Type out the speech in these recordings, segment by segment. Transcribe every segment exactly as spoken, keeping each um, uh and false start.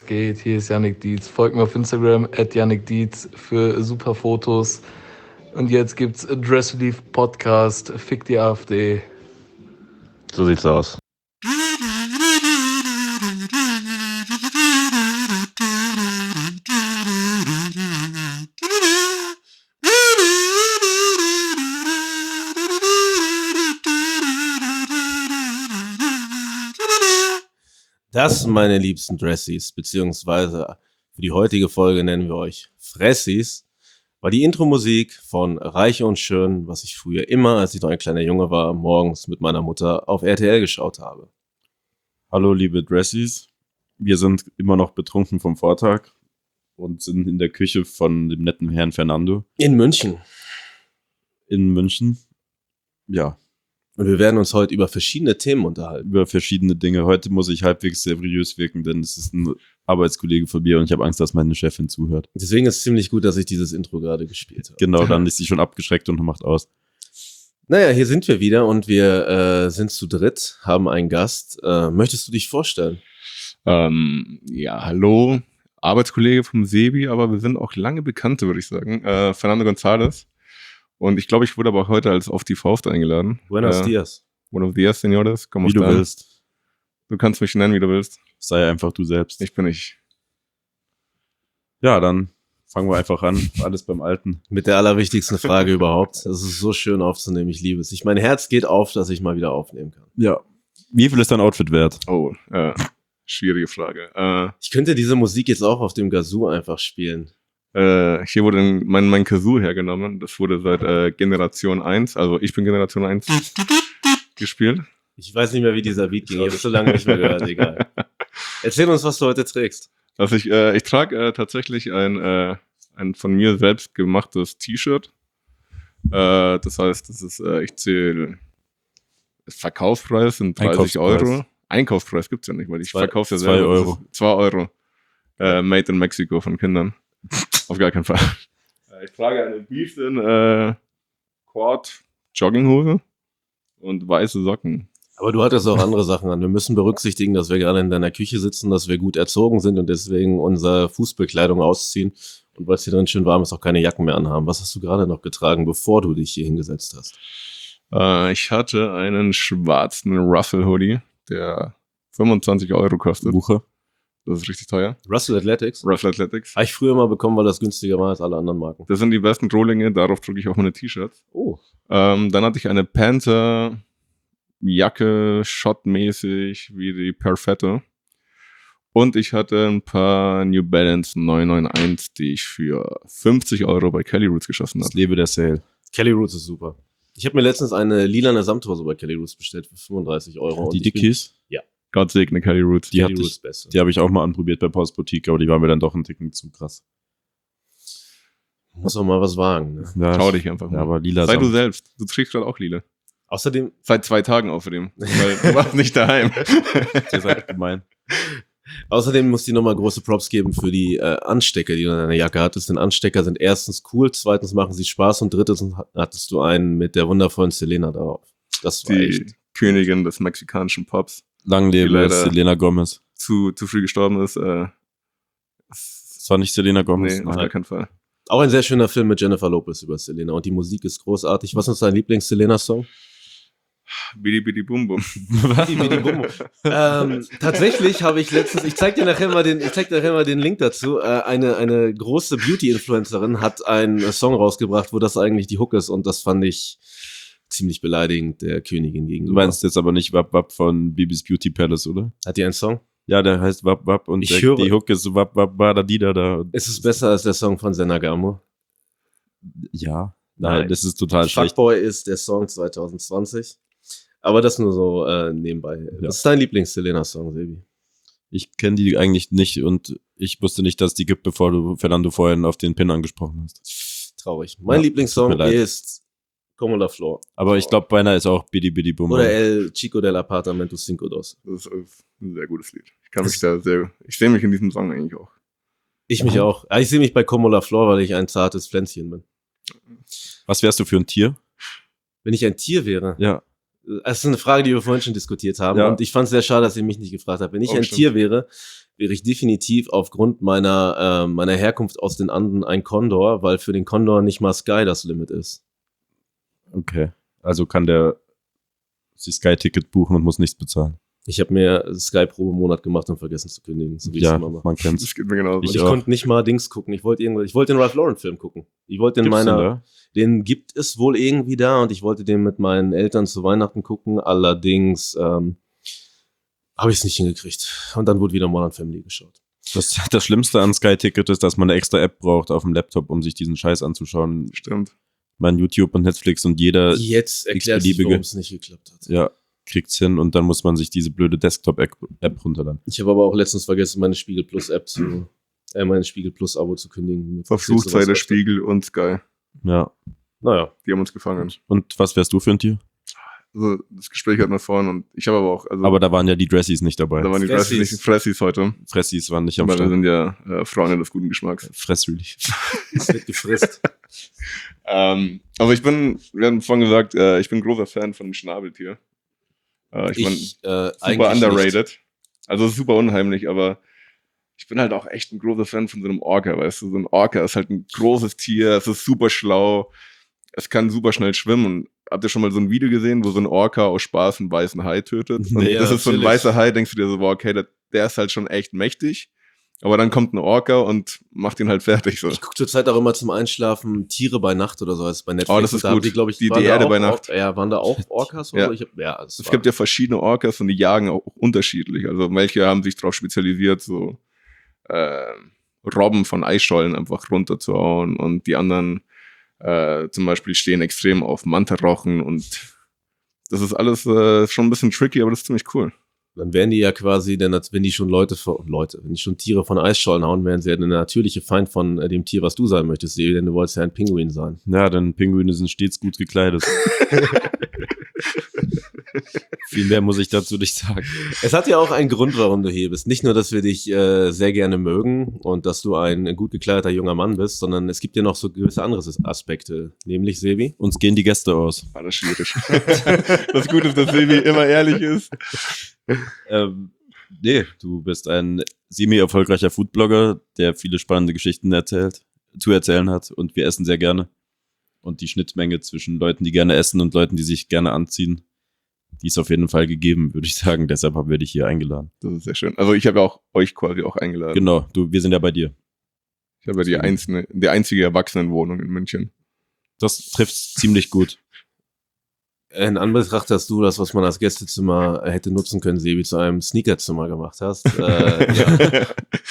geht? Hier ist Yannick Dietz. Folgt mir auf Instagram at Yannick Dietz für super Fotos. Und jetzt gibt's Dress Relief Podcast. Fick die AfD. So sieht's aus. Das, meine liebsten Dressies, beziehungsweise für die heutige Folge nennen wir euch Fressies, war die Intro-Musik von Reich und Schön, was ich früher immer, als ich noch ein kleiner Junge war, morgens mit meiner Mutter auf R T L geschaut habe. Hallo liebe Dressies, wir sind immer noch betrunken vom Vortag und sind in der Küche von dem netten Herrn Fernando. In München. In München, ja. Und wir werden uns heute über verschiedene Themen unterhalten. Über verschiedene Dinge. Heute muss ich halbwegs seriös wirken, denn es ist ein Arbeitskollege von mir und ich habe Angst, dass meine Chefin zuhört. Deswegen ist es ziemlich gut, dass ich dieses Intro gerade gespielt habe. Genau, dann ist sie schon abgeschreckt und macht aus. Naja, hier sind wir wieder und wir äh, sind zu dritt, haben einen Gast. Äh, möchtest du dich vorstellen? Ähm, ja, hallo, Arbeitskollege vom Sebi, aber wir sind auch lange Bekannte, würde ich sagen. Äh, Fernando González. Und ich glaube, ich wurde aber auch heute als auf die Faust eingeladen. Buenos äh, dias. Buenos dias, señores. ¿Cómo Wie du están? willst. Du kannst mich nennen, wie du willst. Sei einfach du selbst. Ich bin ich. Ja, dann fangen wir einfach an. Alles beim Alten. Mit der allerwichtigsten Frage überhaupt. Das ist so schön aufzunehmen, ich liebe es. Ich, mein Herz geht auf, dass ich mal wieder aufnehmen kann. Ja. Wie viel ist dein Outfit wert? Oh, äh, schwierige Frage. Äh, Ich könnte diese Musik jetzt auch auf dem Gazoo einfach spielen. äh, hier wurde mein, mein Kazoo hergenommen. Das wurde seit äh, Generation eins, also ich bin Generation eins, gespielt. Ich weiß nicht mehr, wie dieser Beat ging. Ich habe es so lange nicht mehr gehört, egal. Erzähl uns, was du heute trägst. Also ich, äh, ich trage äh, tatsächlich ein, äh, ein von mir selbst gemachtes T-Shirt. Äh, das heißt, das ist, äh, ich zähle, Verkaufspreis sind dreißig Einkaufspreis. Euro. Einkaufspreis gibt's ja nicht, weil ich Zwei- verkaufe ja zwei selber. Euro. Das ist zwei Euro. Äh, made in Mexico von Kindern. Auf gar keinen Fall. Äh, ich trage eine Beefton äh, Quad Jogginghose und weiße Socken. Aber du hattest auch andere Sachen an. Wir müssen berücksichtigen, dass wir gerade in deiner Küche sitzen, dass wir gut erzogen sind und deswegen unsere Fußbekleidung ausziehen. Und weil es hier drin schön warm ist, auch keine Jacken mehr anhaben. Was hast du gerade noch getragen, bevor du dich hier hingesetzt hast? Äh, ich hatte einen schwarzen Russell Hoodie, der fünfundzwanzig Euro kostet. Buche. Das ist richtig teuer. Russell Athletics? Russell Athletics. Habe ich früher mal bekommen, weil das günstiger war als alle anderen Marken. Das sind die besten Rohlinge, darauf drücke ich auch meine T-Shirts. Oh. Ähm, dann hatte ich eine Panther Jacke, shotmäßig, wie die Perfetto. Und ich hatte ein paar New Balance neun neun eins, die ich für fünfzig Euro bei Kelly Roots geschossen Das habe. lebe der Sale. Kelly Roots ist super. Ich habe mir letztens eine lilane Samthose bei Kelly Roots bestellt für fünfunddreißig Euro. und Die ich bin- Dickies, Gott segne Kelly Roots. die Kelly hatte Roots ich, beste. die habe ich auch mal anprobiert bei Post Boutique, aber die waren mir dann doch ein Ticken zu krass. Muss auch mal was wagen. Ne? Ja, Trau dich einfach mal. Ja, aber lila Sei du Samt. selbst. Du trägst gerade auch lila. Außerdem, Seit zwei Tagen außerdem. Weil du warst nicht daheim. Ihr seid gemein. außerdem muss die nochmal große Props geben für die äh, Anstecker, die du in deiner Jacke hattest. Denn Anstecker sind erstens cool, zweitens machen sie Spaß und drittens hattest du einen mit der wundervollen Selena drauf. Das war Die echt. Königin des mexikanischen Pops. Lang lebe Die leider- Selena Gomez. Zu, zu früh gestorben ist. Äh, Das war nicht Selena Gomez. nee, auf gar keinen Fall. Auch ein sehr schöner Film mit Jennifer Lopez über Selena und die Musik ist großartig. Was ist dein Lieblings-Selena-Song? Bidi Bidi Bum Bum. ähm, tatsächlich habe ich letztens, ich zeig dir nachher mal den, ich zeig dir nachher mal den Link dazu. Äh, eine eine große Beauty-Influencerin hat einen Song rausgebracht, wo das eigentlich die Hook ist und das fand ich ziemlich beleidigend der Königin Du gegenüber. meinst jetzt aber nicht Wap Wap von Bibis Beauty Palace, oder? Hat die einen Song? Ja, der heißt Wap Wap und Ich der, höre- die Hook ist Wap Wap Badadida da. Ist es besser als der Song von Senagamo? Ja. Nein, Nein. das ist total schlecht. Fuckboy ist der Song zwanzig zwanzig. Aber das nur so äh, nebenbei. Ja. Was ist dein Lieblings-Selena-Song, Sebi? Ich kenne die eigentlich nicht und ich wusste nicht, dass es die gibt, bevor du Fernando vorhin auf den Pin angesprochen hast. Traurig. Mein Ja, Lieblingssong tut mir leid. ist Como la Flor. Aber ich glaube, beinahe ist auch Bidi Bidi Bum. Oder El Chico del Apartamento cinco dos. Das ist ein sehr gutes Lied. Ich kann mich da sehr, ich sehe mich in diesem Song eigentlich auch. Ich mich auch. Ja, ich sehe mich bei Como la Flor, weil ich ein zartes Pflänzchen bin. Was wärst du für ein Tier? Wenn ich ein Tier wäre, Ja. Das ist eine Frage, die wir vorhin schon diskutiert haben. Ja. Und ich fand es sehr schade, dass ihr mich nicht gefragt habt. Wenn ich Oh, ein stimmt. Tier wäre, wäre ich definitiv aufgrund meiner, äh, meiner Herkunft aus den Anden ein Kondor, weil für den Kondor nicht mal Sky das Limit ist. Okay. Also kann der sich Sky-Ticket buchen und muss nichts bezahlen. Ich habe mir Sky pro Monat gemacht und vergessen zu kündigen. So wie ich Ja, es immer mache. man kennt's. Das geht mir genauso. Und Ich ich auch. konnte nicht mal Dings gucken. Ich wollte irgendwas, ich wollte den Ralph Lauren Film gucken. Ich wollte den Gibt's meiner, den da? den gibt es wohl irgendwie da und ich wollte den mit meinen Eltern zu Weihnachten gucken. Allerdings ähm, habe ich es nicht hingekriegt. Und dann wurde wieder Modern Family geschaut. Das, das Schlimmste an Sky-Ticket ist, dass man eine extra App braucht auf dem Laptop, um sich diesen Scheiß anzuschauen. Stimmt. Mein YouTube und Netflix und jeder Jetzt erklärt sich, x-beliebige- warum es nicht geklappt hat. ja, kriegt's hin und dann muss man sich diese blöde Desktop-App App runterladen. Ich habe aber auch letztens vergessen, meine Spiegel Plus App zu, äh, meine Spiegel Plus Abo zu kündigen. Mir passiert sowas Verflucht sei der öfter. Spiegel und Sky. Ja. Naja. Die haben uns gefangen. Und was wärst du für ein Tier? Also, das Gespräch hatten wir vorhin und ich habe aber auch, also, Aber da waren ja die Dressies nicht dabei. da waren die Fressis. Fressis nicht Fressis heute. Fressis waren nicht am Aber wir Start. sind ja äh, Freunde des guten Geschmacks. Fressrelief. Es wird gefrisst. Ähm, aber ich bin, wir haben vorhin gesagt, äh, ich bin großer Fan von dem Schnabeltier. Äh, ich, ich mein, äh, super eigentlich underrated. Nicht. Also super unheimlich, aber ich bin halt auch echt ein großer Fan von so einem Orca, weißt du? So ein Orca ist halt ein großes Tier, es ist super schlau, es kann super schnell schwimmen. Und habt ihr schon mal so ein Video gesehen, wo so ein Orca aus Spaß einen weißen Hai tötet? Und Nee, das ja, ist so ein natürlich. weißer Hai, denkst du dir so, boah, okay, der, der ist halt schon echt mächtig. Aber dann kommt ein Orca und macht ihn halt fertig so. Ich gucke zurzeit auch immer zum Einschlafen Tiere bei Nacht oder so, als bei Netflix. Oh, das ist Und da haben gut. Die, glaub ich, Die- waren die da Erde auch bei Or- Nacht. Ja, waren da auch Orcas oder Ja. so? Ich hab, ja, das Es war- gibt ja verschiedene Orcas und die jagen auch unterschiedlich. Also manche haben sich darauf spezialisiert, so äh, Robben von Eisschollen einfach runterzuhauen und die anderen äh, zum Beispiel stehen extrem auf Mantarochen und das ist alles äh, schon ein bisschen tricky, aber das ist ziemlich cool. Dann wären die ja quasi, denn als wenn die schon Leute, von, Leute, wenn die schon Tiere von Eisschollen hauen, wären sie ja der natürliche Feind von äh, dem Tier, was du sein möchtest, Sebi, denn du wolltest ja ein Pinguin sein. Ja, denn Pinguine sind stets gut gekleidet. Viel mehr muss ich dazu nicht sagen. Es hat ja auch einen Grund, warum du hier bist. Nicht nur, dass wir dich äh, sehr gerne mögen und dass du ein gut gekleideter junger Mann bist, sondern es gibt ja noch so gewisse andere Aspekte. Nämlich, Sebi? Uns gehen die Gäste aus. War das schwierig. Das Gute ist, dass Sebi immer ehrlich ist. Ähm, nee, du bist ein semi-erfolgreicher Foodblogger, der viele spannende Geschichten erzählt, zu erzählen hat und wir essen sehr gerne. Und die Schnittmenge zwischen Leuten, die gerne essen und Leuten, die sich gerne anziehen, die ist auf jeden Fall gegeben, würde ich sagen. Deshalb haben wir dich hier eingeladen. Das ist sehr schön. Also ich habe ja auch euch quasi auch eingeladen. Genau, du, wir sind ja bei dir. Ich habe ja die, einzelne, die einzige Erwachsenenwohnung in München. Das trifft ziemlich gut. In Anbetracht, dass du das, was man als Gästezimmer hätte nutzen können, Sebi, zu einem Sneakerzimmer gemacht hast. Äh, ja.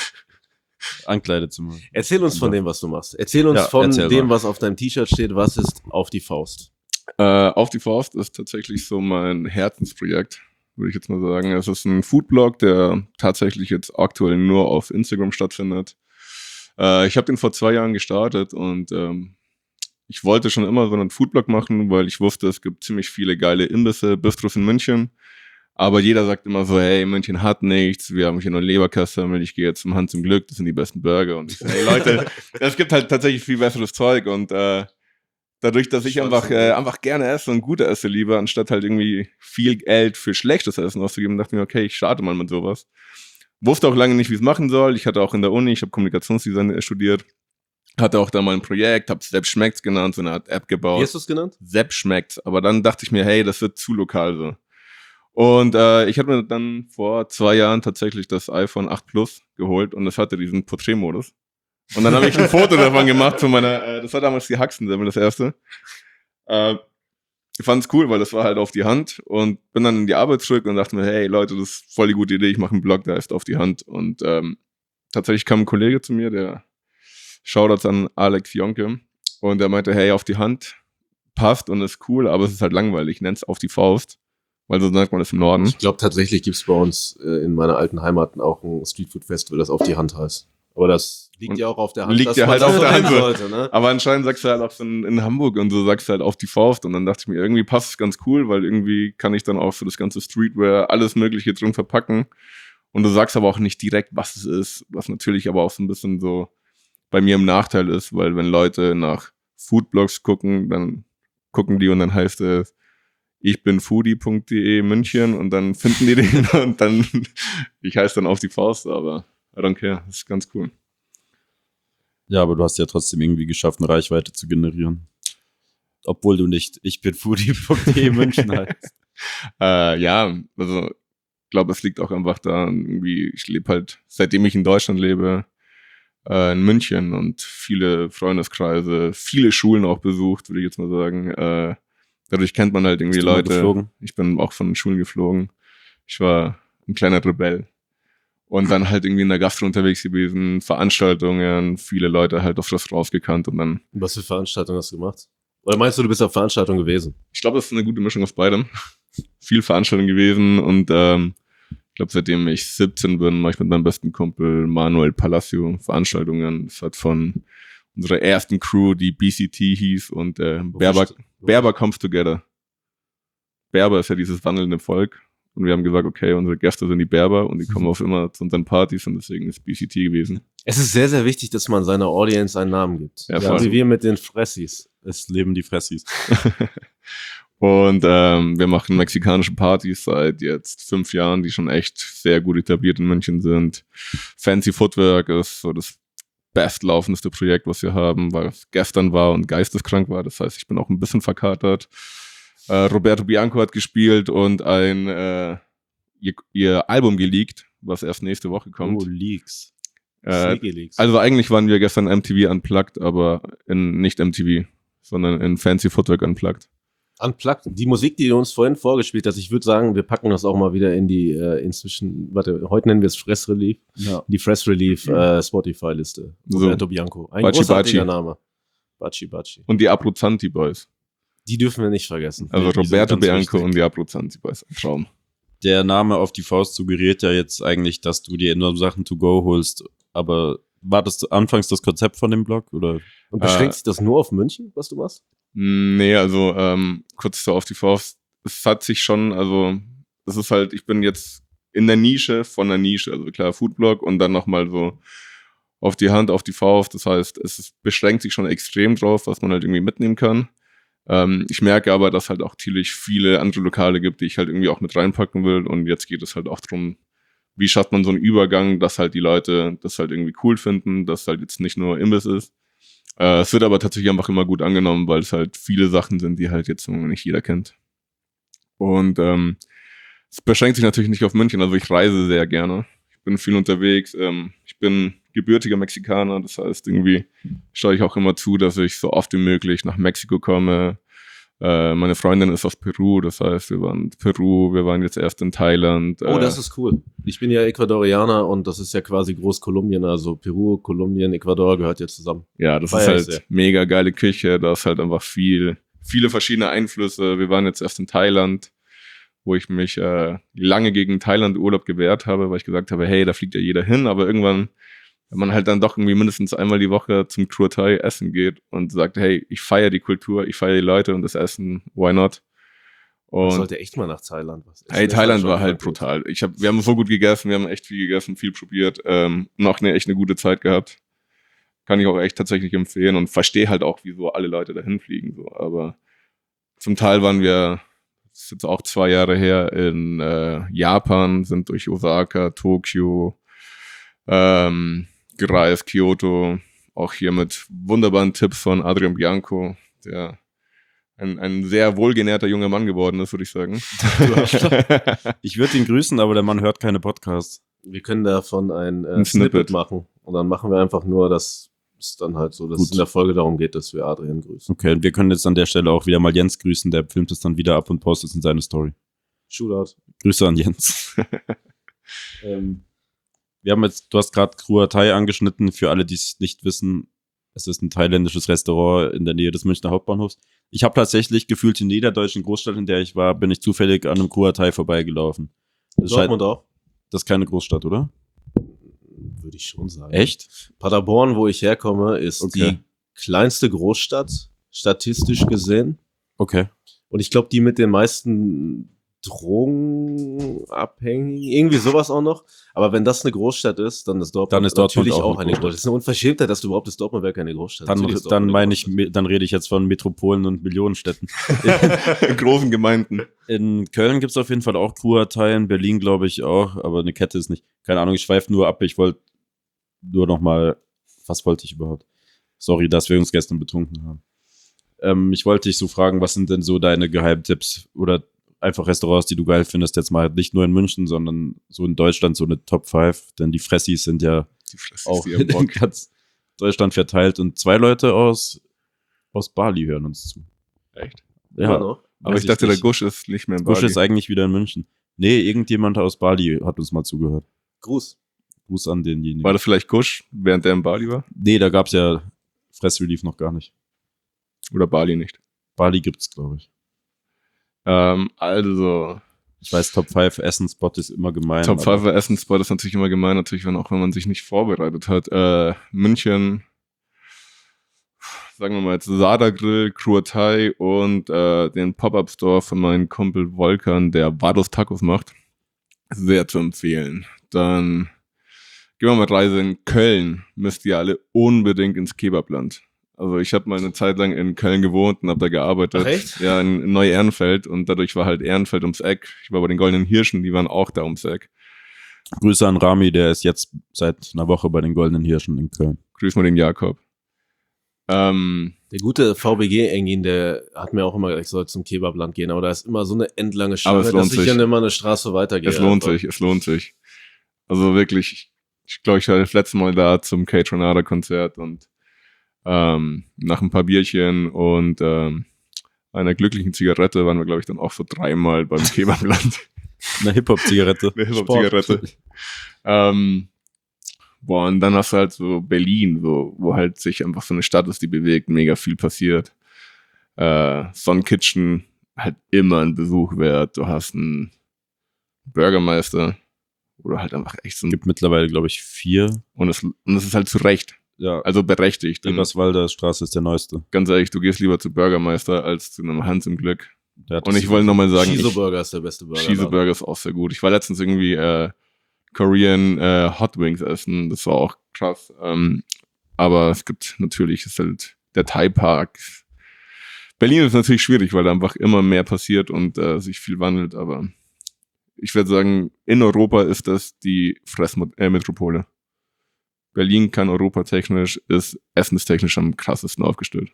Ankleidezimmer. Erzähl uns von dem, was du machst. Erzähl uns Ja, von erzähl dem, mal. was auf deinem T-Shirt steht. Was ist auf die Faust? Äh, auf die Faust ist tatsächlich so mein Herzensprojekt, würde ich jetzt mal sagen. Es ist ein Foodblog, der tatsächlich jetzt aktuell nur auf Instagram stattfindet. Äh, ich habe den vor zwei Jahren gestartet und ähm, ich wollte schon immer so einen Foodblog machen, weil ich wusste, es gibt ziemlich viele geile Imbisse, Bistros in München. Aber jeder sagt immer so, hey, München hat nichts, wir haben hier nur Leberkassemmel, ich gehe jetzt zum Hand zum Glück, das sind die besten Burger. Und ich so, hey Leute, es gibt halt tatsächlich viel besseres Zeug und äh, dadurch, dass ich einfach, äh, einfach gerne esse und gut esse lieber, anstatt halt irgendwie viel Geld für schlechtes Essen auszugeben, dachte ich mir, okay, ich starte mal mit sowas. Wusste auch lange nicht, wie es machen soll. Ich hatte auch in der Uni, ich habe Kommunikationsdesign studiert, hatte auch da mal ein Projekt, habe Sepp Schmeckt's genannt, so eine Art App gebaut. Wie hast du es genannt? Sepp Schmeckt's. Aber dann dachte ich mir, hey, das wird zu lokal so. Und äh, ich hatte mir dann vor zwei Jahren tatsächlich das iPhone acht Plus geholt und das hatte diesen Porträtmodus. Und dann habe ich ein Foto davon gemacht von meiner, äh, das war damals die Haxensemmel, das erste. Äh, ich fand es cool, weil das war halt auf die Hand und bin dann in die Arbeit zurück und dachte mir, hey Leute, das ist voll die gute Idee, ich mache einen Blog, der heißt auf die Hand. Und ähm, tatsächlich kam ein Kollege zu mir, der Shoutouts an Alex Jonke und der meinte, hey, auf die Hand passt und ist cool, aber es ist halt langweilig, ich nenn's auf die Faust, weil so sagt man das im Norden. Ich glaube, tatsächlich gibt es bei uns äh, in meiner alten Heimat auch ein Streetfood-Festival, das auf die Hand heißt. Aber das liegt Und ja auch auf der Hand. liegt dass ja man halt das auf so der nennen Hand so. sollte, ne? Aber anscheinend sagst du halt auch so in, in Hamburg und so sagst du halt auf die Faust und dann dachte ich mir, irgendwie passt es ganz cool, weil irgendwie kann ich dann auch für das ganze Streetwear alles Mögliche drin verpacken und du sagst aber auch nicht direkt, was es ist, was natürlich aber auch so ein bisschen so bei mir im Nachteil ist, weil wenn Leute nach Foodblogs gucken, dann gucken die und dann heißt es, ich bin foodie punkt de München und dann finden die den und dann, ich heiße dann auf die Faust, aber I don't care, das ist ganz cool. Ja, aber du hast ja trotzdem irgendwie geschafft, eine Reichweite zu generieren. Obwohl du nicht ich bin foodie punkt de München heißt. äh, ja, also ich glaube, es liegt auch einfach daran, irgendwie, ich lebe halt, seitdem ich in Deutschland lebe, äh, in München und viele Freundeskreise, viele Schulen auch besucht, würde ich jetzt mal sagen. Äh, dadurch kennt man halt irgendwie Bist du mal Leute. geflogen? Ich bin auch von Schulen geflogen. Ich war ein kleiner Rebell. Und dann halt irgendwie in der Gastro unterwegs gewesen, Veranstaltungen, viele Leute halt auf Restaurants gekannt und dann. Was für Veranstaltungen hast du gemacht? Oder meinst du, du bist auf Veranstaltungen gewesen? Ich glaube, das ist eine gute Mischung aus beidem. Viel Veranstaltungen gewesen und ähm, ich glaube, seitdem ich siebzehn bin, mache ich mit meinem besten Kumpel Manuel Palacio Veranstaltungen. Das hat von unserer ersten Crew, die B C T hieß und äh, Berber, Berber Comes Together. Berber ist ja dieses wandelnde Volk. Und wir haben gesagt, okay, unsere Gäste sind die Berber und die kommen auch immer zu unseren Partys und deswegen ist B C T gewesen. Es ist sehr, sehr wichtig, dass man seiner Audience einen Namen gibt. Ja, ja, wie wir mit den Fressis. Es leben die Fressis. Und ähm, wir machen mexikanische Partys seit jetzt fünf Jahren, die schon echt sehr gut etabliert in München sind. Fancy Footwork ist so das bestlaufendste Projekt, was wir haben, weil es gestern war und geisteskrank war. Das heißt, ich bin auch ein bisschen verkatert. Äh, Roberto Bianco hat gespielt und ein äh, ihr, ihr Album geleakt, was erst nächste Woche kommt. Oh, Leaks. Äh, Leaks. also eigentlich waren wir gestern M T V Unplugged, aber in nicht M T V, sondern in Fancy Footwork Unplugged. Unplugged. Die Musik, die du uns vorhin vorgespielt hast, ich würde sagen, wir packen das auch mal wieder in die äh, inzwischen, warte, heute nennen wir es Fress Relief, Ja. die Fress Relief äh, Spotify-Liste. So. Roberto Bianco. Ein Baci großartiger Baci. Name. Baci Baci. Und die Abruzanti Boys. Die dürfen wir nicht vergessen. Also Die sind Roberto ganz Bianco wichtig. und die Abruzanti Boys. Ein Traum. Der Name auf die Faust suggeriert ja jetzt eigentlich, dass du dir nur Sachen to go holst. Aber war das anfangs das Konzept von dem Blog? Oder? Und beschränkt äh, sich das nur auf München, was du machst? Nee, also ähm, kurz so auf die Faust. Es hat sich schon, also es ist halt, ich bin jetzt in der Nische von der Nische. Also klar, Foodblog und dann nochmal so auf die Hand, auf die Faust. Das heißt, es ist, beschränkt sich schon extrem drauf, was man halt irgendwie mitnehmen kann. Ähm, ich merke aber, dass halt auch natürlich viele andere Lokale gibt, die ich halt irgendwie auch mit reinpacken will. Und jetzt geht es halt auch darum, wie schafft man so einen Übergang, dass halt die Leute das halt irgendwie cool finden, dass halt jetzt nicht nur Imbiss ist. Äh, es wird aber tatsächlich einfach immer gut angenommen, weil es halt viele Sachen sind, die halt jetzt nicht jeder kennt. Und ähm, es beschränkt sich natürlich nicht auf München, also ich reise sehr gerne. Ich bin viel unterwegs, ähm, ich bin gebürtiger Mexikaner, das heißt irgendwie schaue ich auch immer zu, dass ich so oft wie möglich nach Mexiko komme. Äh, meine Freundin ist aus Peru, das heißt, wir waren in Peru, wir waren jetzt erst in Thailand. Oh, äh, das ist cool. Ich bin ja Ecuadorianer und das ist ja quasi Groß-Kolumbien, also Peru, Kolumbien, Ecuador gehört ja zusammen. Ja, das Feier ist ich halt sehr. mega geile Küche, da ist halt einfach viel, viele verschiedene Einflüsse. Wir waren jetzt erst in Thailand, wo ich mich äh, lange gegen Thailand-Urlaub gewehrt habe, weil ich gesagt habe, hey, da fliegt ja jeder hin, aber irgendwann, wenn man halt dann doch irgendwie mindestens einmal die Woche zum Kruer Thai essen geht und sagt, hey, ich feiere die Kultur, ich feiere die Leute und das Essen, why not? Ich Und sollte echt mal nach Thailand was essen. hey, Das Thailand schon war halt gut. brutal. Ich hab, wir haben so gut gegessen, wir haben echt viel gegessen, viel probiert, ähm, und auch eine, echt eine gute Zeit gehabt. Kann ich auch echt tatsächlich empfehlen und verstehe halt auch, wieso alle Leute dahin fliegen. So. Aber zum Teil waren wir, das ist jetzt auch zwei Jahre her, in äh, Japan, sind durch Osaka, Tokio ähm, gereist, Kyoto, auch hier mit wunderbaren Tipps von Adrian Bianco, der ein, ein sehr wohlgenährter junger Mann geworden ist, würde ich sagen. Ich würde ihn grüßen, aber der Mann hört keine Podcasts. Wir können davon ein, äh, Ein Snippet. Snippet. machen und dann machen wir einfach nur, dass es dann halt so, dass Gut. es in der Folge darum geht, dass wir Adrian grüßen. Okay, und wir können jetzt an der Stelle auch wieder mal Jens grüßen. Der filmt es dann wieder ab und postet es in seine Story. Shootout. Grüße an Jens. ähm, wir haben jetzt, du hast gerade Kruer Thai angeschnitten. Für alle, die es nicht wissen, es ist ein thailändisches Restaurant in der Nähe des Münchner Hauptbahnhofs. Ich habe tatsächlich gefühlt in jeder deutschen Großstadt, in der ich war, bin ich zufällig an einem Kruer Thai vorbeigelaufen. Das, scheint, Dortmund auch? das ist keine Großstadt, oder? Würde ich schon sagen. Echt? Paderborn, wo ich herkomme, ist Okay. die kleinste Großstadt, statistisch gesehen. Okay. Und ich glaube, die mit den meisten drogenabhängig, irgendwie sowas auch noch. Aber wenn das eine Großstadt ist, dann ist Dortmund, Dann ist Dortmund natürlich auch auch eine eine Großstadt. Das ist eine Unverschämtheit, dass du überhaupt das Dortmund wäre keine Großstadt. Dann, Natürlich ist dann Dortmund eine meine ich, Großstadt. dann rede ich jetzt von Metropolen und Millionenstädten. In großen Gemeinden. In Köln gibt es auf jeden Fall auch Kurerteile, in Berlin glaube ich auch, aber eine Kette ist nicht. Keine Ahnung, ich schweife nur ab. Ich wollte nur noch mal, was wollte ich überhaupt? Sorry, dass wir uns gestern betrunken haben. Ähm, ich wollte dich so fragen, was sind denn so deine Geheimtipps oder einfach Restaurants, die du geil findest, jetzt mal nicht nur in München, sondern so in Deutschland so eine Top fünf, denn die Fressis sind ja Die Flassis, auch die am in Bock. ganz Deutschland verteilt und zwei Leute aus, aus Bali hören uns zu. Echt? Immer noch. Aber weiß ich dachte, nicht. der Gusch ist nicht mehr in Gusch Bali. ist eigentlich wieder in München. Nee, irgendjemand aus Bali hat uns mal zugehört. Gruß. Gruß an denjenigen. War das vielleicht Gusch, während der in Bali war? Nee, da gab's ja Fressrelief noch gar nicht. Oder Bali nicht? Bali gibt's, glaube ich. Ähm, also, Ich weiß, Top fünf Essen-Spot ist immer gemein. Top aber- fünf Essensspot ist natürlich immer gemein, natürlich, wenn, auch wenn man sich nicht vorbereitet hat. Äh, München, sagen wir mal jetzt Sada Grill, Kruatei und äh, den Pop-Up-Store von meinem Kumpel Volkan, der Vados Tacos macht. Sehr zu empfehlen. Dann gehen wir mal Reise in Köln. Müsst ihr alle unbedingt ins Kebabland. Also ich habe mal eine Zeit lang in Köln gewohnt und habe da gearbeitet. Ach, echt? Ja, in, in Neu-Ehrenfeld und dadurch war halt Ehrenfeld ums Eck. Ich war bei den Goldenen Hirschen, die waren auch da ums Eck. Grüße an Rami, der ist jetzt seit einer Woche bei den Goldenen Hirschen in Köln. Grüß mal den Jakob. Ähm, Der gute V B G-Engin, der hat mir auch immer gesagt, ich soll zum Kebabland gehen, aber da ist immer so eine endlange Aber es Schlange, lohnt dass ich sich. dann immer eine Straße weitergehe. es lohnt einfach. sich, es lohnt sich. Also wirklich, ich glaube, ich war das letzte Mal da zum K-Tronada-Konzert und ähm, nach ein paar Bierchen und ähm, einer glücklichen Zigarette waren wir, glaube ich, dann auch so dreimal beim Kebabland. Eine Hip-Hop-Zigarette. Eine Hip-Hop-Zigarette. ähm, boah, und dann hast du halt so Berlin, so, wo halt sich einfach so eine Stadt ist, die bewegt, mega viel passiert. Äh, Sun Kitchen, halt immer ein Besuch wert. Du hast einen Bürgermeister oder halt einfach echt so ein, Gibt mittlerweile, glaube ich, vier. und es, und es ist halt zu Recht, Ja, also berechtigt. Und Eberswalder Straße ist der neueste. ganz ehrlich, du gehst lieber zu Bürgermeister als zu einem Hans im Glück. Der hat Und das ich wollte nochmal sagen, Shiso ich, Burger ist der beste Burger. Cheese Burger ist auch sehr gut. Ich war letztens irgendwie äh, Korean äh, Hot Wings essen. Das war auch krass. Ähm, aber es gibt natürlich, es ist halt der Thai Park. Berlin ist natürlich schwierig, weil da einfach immer mehr passiert und äh, sich viel wandelt. Aber ich würde sagen, in Europa ist das die Fressmetropole. Berlin kann europatechnisch, ist essenstechnisch am krassesten aufgestellt.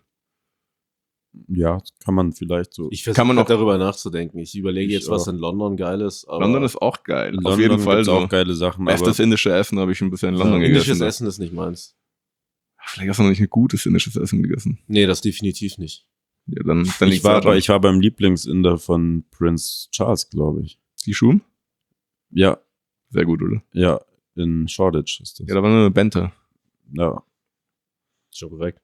Ja, kann man vielleicht so. Ich Kann versuche man man noch- darüber nachzudenken. Ich überlege Ich jetzt, was auch. in London geil ist. Aber London ist auch geil. in Auf London jeden Fall gibt's so. auch geile Sachen, aber Bestes indische Essen habe ich ein bisschen in London ja, gegessen. indisches Essen ist nicht meins. Vielleicht hast du noch nicht ein gutes indisches Essen gegessen. Nee, das definitiv nicht. Ja, dann, dann ich liegt's war, daran. bei, ich war beim Lieblingsinder von Prince Charles, glaube ich. Die Schuhe? Ja, Sehr gut, oder? ja, in Shoreditch ist das. Ja, da war nur eine Bente. Ja. Schon korrekt.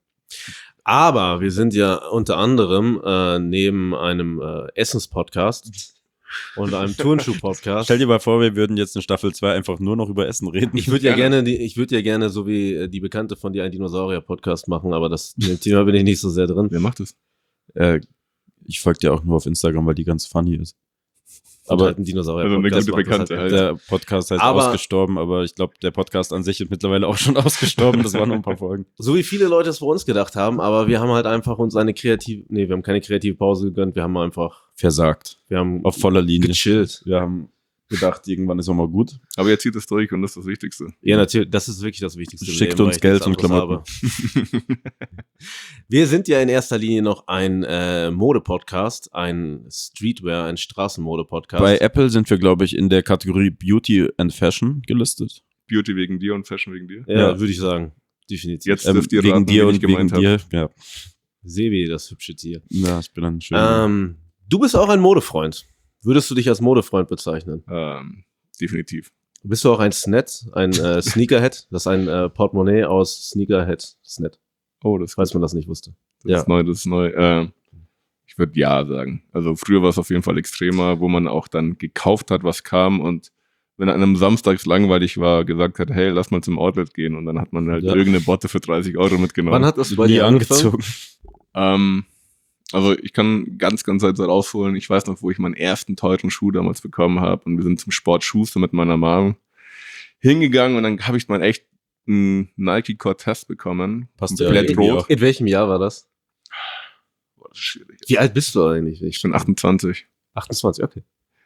Aber wir sind ja unter anderem äh, neben einem äh, Essens-Podcast und einem Turnschuh-Podcast. Stell dir mal vor, wir würden jetzt in Staffel zwei einfach nur noch über Essen reden. Ich würde ja Gerne. gerne, die, ich würde ja gerne so wie äh, die Bekannte von dir einen Dinosaurier-Podcast machen, aber das in dem Thema bin ich nicht so sehr drin. Wer macht das? Äh, ich folge dir auch nur auf Instagram, weil die ganz funny ist. Und Aber halt ein Dinosaurier Also eine Podcast gute macht das Bekannte halt. halt. der Podcast heißt Aber- ausgestorben, aber ich glaube, der Podcast an sich ist mittlerweile auch schon ausgestorben. Das waren noch ein paar Folgen. So wie viele Leute es bei uns gedacht haben, aber wir haben halt einfach uns eine kreative, nee, wir haben keine kreative Pause gegönnt, wir haben einfach, Versagt. wir haben Auf voller Linie. gechillt. Wir haben gedacht, irgendwann ist auch mal gut. Aber ihr zieht es durch und das ist das Wichtigste. Ja, natürlich, das ist wirklich das Wichtigste. im Schickt Leben, uns weil ich Geld nichts und anderes habe. Wir sind ja in erster Linie noch ein äh, Mode-Podcast, ein Streetwear, ein Straßenmode-Podcast. Bei Apple sind wir, glaube ich, in der Kategorie Beauty and Fashion gelistet. Beauty wegen dir und Fashion wegen dir. ja, Ja. würde ich sagen. Definitiv. Jetzt Ähm, dürft ihr wegen raten, dir wen und ich wegen gemeint habe. dir. Ja. Sebi, das hübsche Tier. ja, ich bin ein schöner. Ähm, du bist auch ein Modefreund. Würdest du dich als Modefreund bezeichnen? Ähm, definitiv. Bist du auch ein Snet, ein äh, Sneakerhead? Das ist ein äh, Portemonnaie aus Sneakerhead Snet, Oh, das, falls man das nicht wusste. das ja. ist neu, das ist neu. Äh, ich würde ja sagen. Also früher war es auf jeden Fall extremer, wo man auch dann gekauft hat, was kam und wenn an einem Samstags langweilig war, gesagt hat, hey, lass mal zum Outlet gehen und dann hat man halt Ja. irgendeine Botte für dreißig Euro mitgenommen. Wann hat das bei Nie dir angefangen? angezogen. Ähm, Also ich kann ganz, ganz weit ausholen. Ich weiß noch, wo ich meinen ersten teuren Schuh damals bekommen habe. Und wir sind zum Sport Schuster mit meiner Mom hingegangen. Und dann habe ich mal echt einen Nike Cortez bekommen. Passt ja komplett irgendwie rot. auch. In welchem Jahr war das? Boah, das ist schwierig. Wie alt bist du eigentlich? Ich bin achtundzwanzig. achtundzwanzig, okay.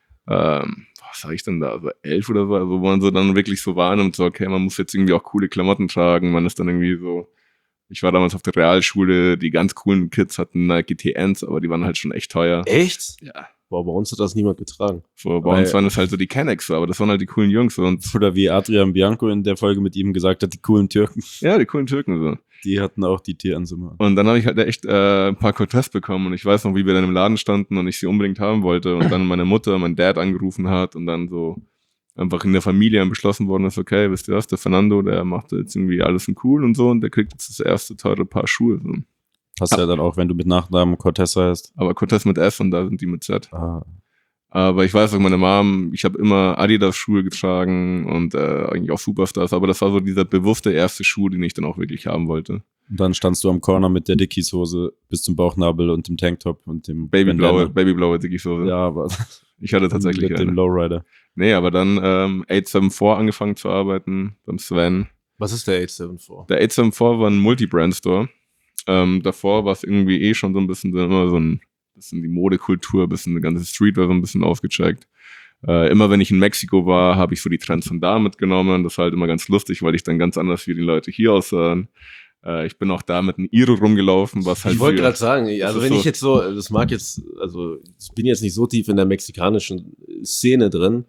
Ähm, was sag ich denn da? Also elf oder so, also wo man so dann wirklich so wahrnimmt, so okay, man muss jetzt irgendwie auch coole Klamotten tragen, man ist dann irgendwie so, ich war damals auf der Realschule, die ganz coolen Kids hatten Nike T Ns, aber die waren halt schon echt teuer. Echt? Ja. Boah, bei uns hat das niemand getragen. So, bei Weil- uns waren es halt so die Kennex, aber das waren halt die coolen Jungs und Oder wie Adrian Bianco in der Folge mit ihm gesagt hat, die coolen Türken, ja, die coolen Türken so. die hatten auch die T Ns immer. Und dann habe ich halt echt äh, ein paar Cortez bekommen und ich weiß noch, wie wir dann im Laden standen und ich sie unbedingt haben wollte und dann meine Mutter, mein Dad angerufen hat und dann so einfach in der Familie beschlossen worden ist, okay, wisst ihr was, der Fernando, der macht jetzt irgendwie alles in cool und so und der kriegt jetzt das erste teure Paar Schuhe. So. Hast du ja dann auch, wenn du mit Nachnamen Cortez heißt. Aber Cortez mit F und da sind die mit Z. Ah. Aber ich weiß auch, meine Mom, ich habe immer Adidas-Schuhe getragen und äh, eigentlich auch Superstars, aber das war so dieser bewusste erste Schuh, den ich dann auch wirklich haben wollte. Und dann standst du am Corner mit der Dickies-Hose bis zum Bauchnabel und dem Tanktop und dem Babyblaue, Bandana. babyblaue Dickies-Hose. Ja, aber Ich hatte tatsächlich mit dem eine. Lowrider. Nee, aber dann ähm, acht sieben vier angefangen zu arbeiten beim Sven. Was ist der acht sieben vier? Der acht sieben vier war ein Multi-Brand-Store. Ähm, davor war es irgendwie eh schon so ein bisschen so, immer so ein bisschen die Modekultur, ein bisschen eine ganze Streetwear so ein bisschen aufgecheckt. Äh, immer wenn ich in Mexiko war, habe ich so die Trends von da mitgenommen. Das war halt immer ganz lustig, weil ich dann ganz anders wie die Leute hier aussahen. Äh, ich bin auch da mit einem Iro rumgelaufen, was halt Ich wollte für- gerade sagen, das also ist wenn so- ich jetzt so, das mag jetzt, also ich bin jetzt nicht so tief in der mexikanischen Szene drin,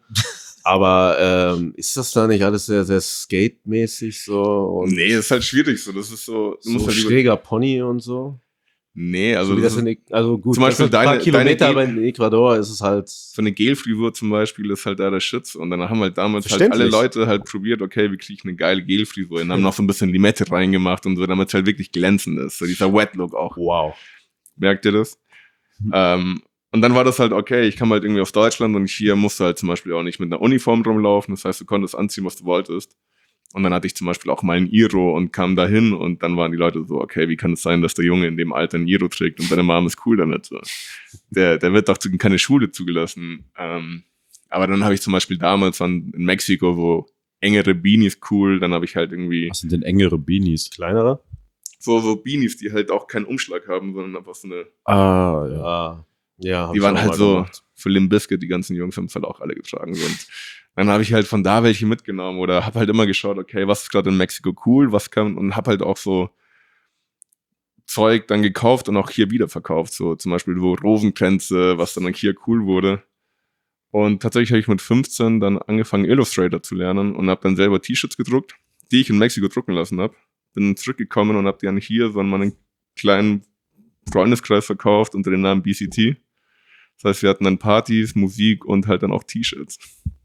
aber ähm, ist das da nicht alles sehr, sehr skate-mäßig so? Und Nee, ist halt schwierig so. Das ist so, du so musst halt über- schräger Pony und so? Nee, also so wie das das ist, in, also gut, zum Beispiel das sind ein paar deine- Kilometer, deine aber in Ecuador ist es halt. so eine Gelfrisur zum Beispiel ist halt da der Shit. Und dann haben halt damals halt Verständlich. alle Leute halt probiert, okay, wie kriege ich eine geile Gelfrisur hin? Haben noch so ein bisschen Limette reingemacht und so, damit es halt wirklich glänzend ist. So dieser Wet-Look auch. Wow. Merkt ihr das? Mhm. Ähm, und dann war das halt, okay, ich kam halt irgendwie aus Deutschland und hier musste halt zum Beispiel auch nicht mit einer Uniform rumlaufen. Das heißt, du konntest anziehen, was du wolltest. Und dann hatte ich zum Beispiel auch mal ein Iro und kam dahin und dann waren die Leute so, okay, wie kann es sein, dass der Junge in dem Alter ein Iro trägt und seine Mom ist cool damit. So. Der, der wird doch zu, keine Schule zugelassen. Ähm, aber dann habe ich zum Beispiel damals an, in Mexiko, wo engere Beanies cool, dann habe ich halt irgendwie Was sind denn engere Beanies? Kleinere? so, so Beanies, die halt auch keinen Umschlag haben, sondern einfach so eine, Ah, ja. Ja. Ja, hab die ich waren auch halt mal so, gemacht. für Limp Bizkit, die ganzen Jungs haben es halt auch alle getragen. So. Und dann habe ich halt von da welche mitgenommen oder habe halt immer geschaut, okay, was ist gerade in Mexiko cool, was kann, und habe halt auch so Zeug dann gekauft und auch hier wieder verkauft. So zum Beispiel so Rosenkränze, was dann hier cool wurde. Und tatsächlich habe ich mit fünfzehn dann angefangen, Illustrator zu lernen und habe dann selber T-Shirts gedruckt, die ich in Mexiko drucken lassen habe. Bin zurückgekommen und habe die dann hier so an meinen kleinen Freundeskreis verkauft unter dem Namen B C T. Das heißt, wir hatten dann Partys, Musik und halt dann auch T-Shirts.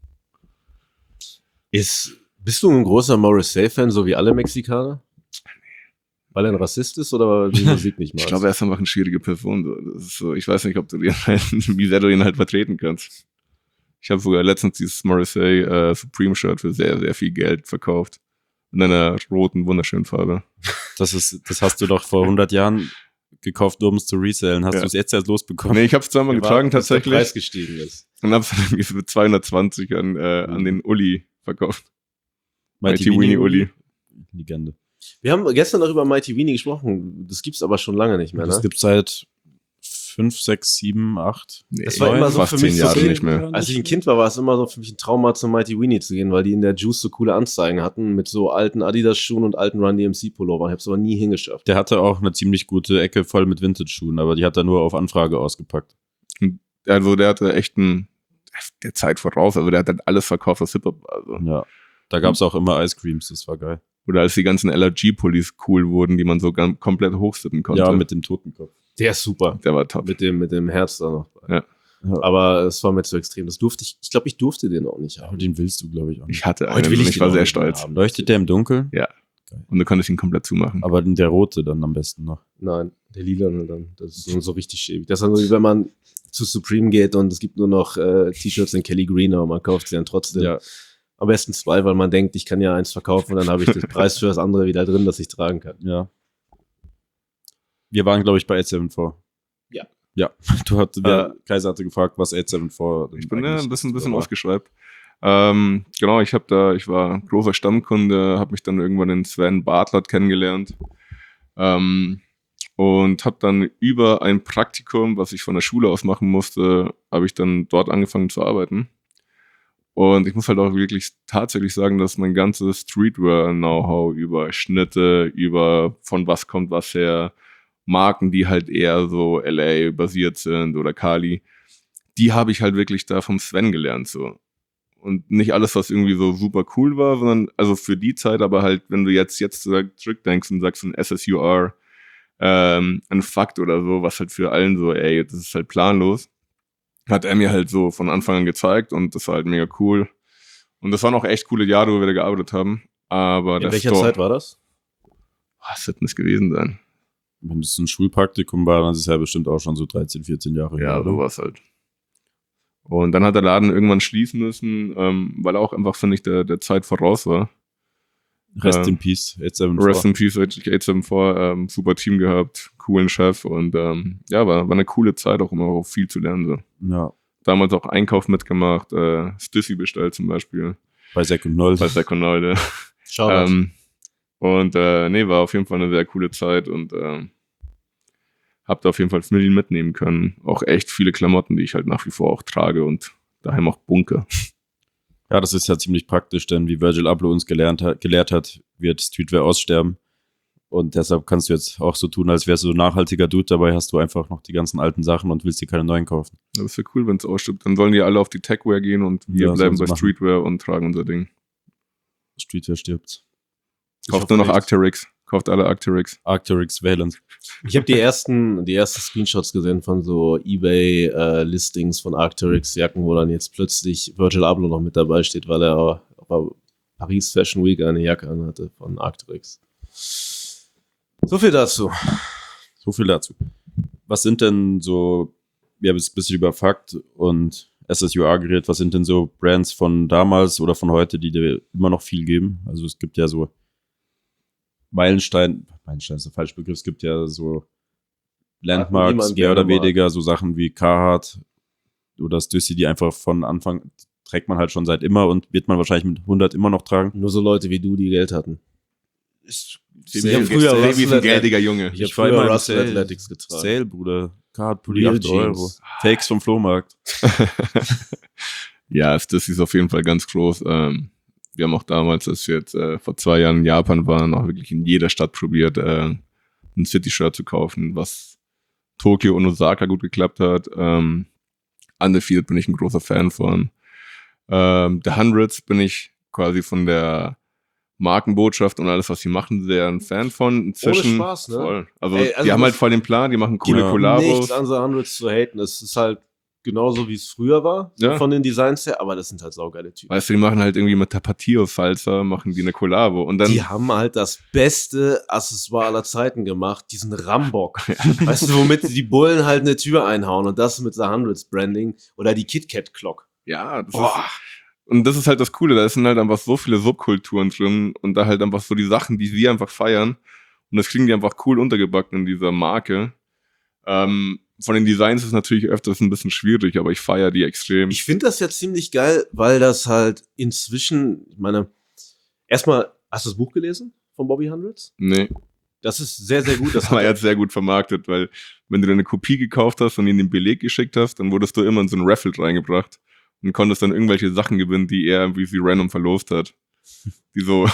Ist, bist du ein großer Morrissey-Fan, so wie alle Mexikaner? Weil er ein Rassist ist oder weil du die Musik nicht magst? Ich glaube, er ist einfach eine schwierige Person. So. Das ist so, ich weiß nicht, ob du den halt, wie sehr du ihn halt vertreten kannst. Ich habe sogar letztens dieses Morrissey äh, Supreme Shirt für sehr, sehr viel Geld verkauft. In einer roten, wunderschönen Farbe. Das ist, das hast du doch vor hundert Jahren gekauft, nur um es zu resellen. Hast Ja. du es jetzt erst losbekommen? Nee, ich habe es zweimal getragen Bis der tatsächlich. Preis gestiegen ist. Und habe es dann irgendwie für zweihundertzwanzig an, äh, an den Uli verkauft. Mighty Weenie Uli. Legende. Wir haben gestern noch über Mighty Weenie gesprochen. Das gibt's aber schon lange nicht mehr, Das ne? gibt seit fünf, sechs, sieben, acht. Nee, Das war immer so fast für zehn mich so Jahre viel- nicht mehr. Als ich ein Kind war, war es immer so für mich ein Trauma, zum Mighty Weenie zu gehen, weil die in der Juice so coole Anzeigen hatten mit so alten Adidas-Schuhen und alten Run D M C-Pullovern. Ich hab's aber nie hingeschafft. Der hatte auch eine ziemlich gute Ecke voll mit Vintage-Schuhen, aber die hat er nur auf Anfrage ausgepackt. Also der hatte echt ein, der Zeit voraus. Also der hat halt alles verkauft, was Hip-Hop war. Also. Ja. Da gab es auch immer Ice Creams, das war geil. Oder als die ganzen L R G-Pullis cool wurden, die man so ganz, komplett hochsippen konnte. Ja, mit dem Totenkopf. Der ist super. Der war top. Mit dem, mit dem Herz da noch. Ja. Aber es war mir zu extrem. Das durfte ich, ich glaube, ich durfte den auch nicht Aber haben. den willst du, glaube ich, auch nicht. Ich hatte Heute einen will und ich ich den war auch sehr nicht mehr stolz. haben. Leuchtet der im Dunkeln? Und du konntest ihn komplett zumachen. Aber der rote dann am besten noch. Nein, der lilane dann. Das ist so, so richtig schäbig. Das ist dann so, wie wenn man zu Supreme geht und es gibt nur noch äh, T-Shirts in Kelly Green, aber man kauft sie dann trotzdem. Ja. Am besten zwei, weil man denkt, ich kann ja eins verkaufen und dann habe ich den Preis für das andere wieder drin, das ich tragen kann. Ja. Wir waren, glaube ich, bei acht sieben vier. Ja. Ja, du hattest, Äh, Kaiser hatte gefragt, was acht sieben vier Ich bin ja ein bisschen, ein bisschen war. aufgeschreibt. Ähm, genau, ich habe da, ich war großer Stammkunde, habe mich dann irgendwann den Sven Bartlett kennengelernt ähm, und habe dann über ein Praktikum, was ich von der Schule aus machen musste, habe ich dann dort angefangen zu arbeiten. Und ich muss halt auch wirklich tatsächlich sagen, dass mein ganzes Streetwear-Know-how über Schnitte, über von was kommt was her, Marken, die halt eher so L A-basiert sind oder Cali, die habe ich halt wirklich da vom Sven gelernt so. Und nicht alles, was irgendwie so super cool war, sondern also für die Zeit, aber halt, wenn du jetzt jetzt zurückdenkst und sagst ein S S U R, ähm, ein Fakt oder so, was halt für allen so, ey, das ist halt planlos, hat er mir halt so von Anfang an gezeigt und das war halt mega cool. Und das waren auch echt coole Jahre, wo wir da gearbeitet haben. Aber In der welcher Store, Zeit war das? was wird denn das gewesen sein? Wenn es ein Schulpraktikum war, dann ist es ja bestimmt auch schon so dreizehn, vierzehn Jahre her, Ja, oder? sowas halt. Und dann hat der Laden irgendwann schließen müssen, ähm, weil er auch einfach, finde ich, der, der Zeit voraus war. Rest Äh, in Peace, acht sieben Rest vier. in Peace, acht sieben vier, ähm, super Team gehabt, coolen Chef und ähm, ja, war, war eine coole Zeit, auch immer auch viel zu lernen. So. Ja, Damals auch Einkauf mitgemacht, äh, Stiffy bestellt zum Beispiel, bei Sek und Noll. bei Sekunde. Shoutout. ähm, und äh, nee, war auf jeden Fall eine sehr coole Zeit und ähm, hab da auf jeden Fall viel mitnehmen können. Auch echt viele Klamotten, die ich halt nach wie vor auch trage und daheim auch bunker. Ja, das ist ja ziemlich praktisch, denn wie Virgil Abloh uns gelernt hat, gelehrt hat, wird Streetwear aussterben. Und deshalb kannst du jetzt auch so tun, als wärst du so ein nachhaltiger Dude. Dabei hast du einfach noch die ganzen alten Sachen und willst dir keine neuen kaufen. Das wäre cool, wenn es ausstirbt. Dann sollen die alle auf die Techwear gehen und wir Ja, bleiben bei sollen sie machen. Streetwear und tragen unser Ding. Streetwear stirbt. Kauft hoffe nur noch nicht. Arcteryx. Kauft alle Arcteryx. Arcteryx Valent. Ich habe die ersten, die ersten Screenshots gesehen von so eBay-Listings von Arcteryx-Jacken, wo dann jetzt plötzlich Virgil Abloh noch mit dabei steht, weil er auf der Paris Fashion Week eine Jacke anhatte von Arcteryx. So viel dazu. So viel dazu. Was sind denn so, wir haben jetzt ein bisschen über Fakt und S S U R geredet, was sind denn so Brands von damals oder von heute, die dir immer noch viel geben? Also es gibt ja so Meilenstein, Meilenstein ist der falsche Begriff, es gibt ja so Landmarks, niemand mehr oder gerne mag. weniger, so Sachen wie Carhartt oder Stussy, die einfach von Anfang, trägt man halt schon seit immer und wird man wahrscheinlich mit hundert immer noch tragen. Nur so Leute wie du, die Geld hatten. Ist Ich hab früher Baby ist Russell ein Athletics- geldiger Junge. Ich habe Ich war immer früher im Russell Sale. Athletics getragen. Sale, Bruder. Carhartt Pulli, Real acht Euro. Jeans. Fakes vom Flohmarkt. Ja, das ist auf jeden Fall ganz groß. Ähm, wir haben auch damals, als wir jetzt äh, vor zwei Jahren in Japan waren, auch wirklich in jeder Stadt probiert, äh, ein City-Shirt zu kaufen, was Tokio und Osaka gut geklappt hat. Ähm, Undefeated bin ich ein großer Fan von. Ähm, The Hundreds bin ich quasi von der Markenbotschaft und alles, was sie machen, sehr ein Fan von. Inzwischen, Spaß, ne? Voll. Also, Ey, also die haben das- halt voll den Plan, die machen coole Ja. Kollabos. Nichts an The Hundreds zu haten. Es ist halt genauso, wie es früher war, Ja. von den Designs her, aber das sind halt saugeile Typen. Weißt du, die machen halt irgendwie mit Tapatio-Salsa, machen die eine Kollabo. Und dann, Die haben halt das beste Accessoire aller Zeiten gemacht, diesen Rambock. Weißt du, womit die Bullen halt eine Tür einhauen und das mit The Hundreds Branding oder die Kit Kat Clock. ja, das Boah. ist, und das ist halt das Coole, da sind halt einfach so viele Subkulturen drin und da halt einfach so die Sachen, die wir einfach feiern. Und das kriegen die einfach cool untergebacken in dieser Marke. Ähm, von den Designs ist es natürlich öfters ein bisschen schwierig, aber ich feiere die extrem. Ich finde das ja ziemlich geil, weil das halt inzwischen, ich meine, erstmal, hast du das Buch gelesen von Bobby Hundreds? nee, Das ist sehr, sehr gut. das war jetzt sehr gut vermarktet, weil wenn du dir eine Kopie gekauft hast und ihn den Beleg geschickt hast, dann wurdest du immer in so ein Raffle reingebracht und konntest dann irgendwelche Sachen gewinnen, die er wie sie random verlost hat. Die so,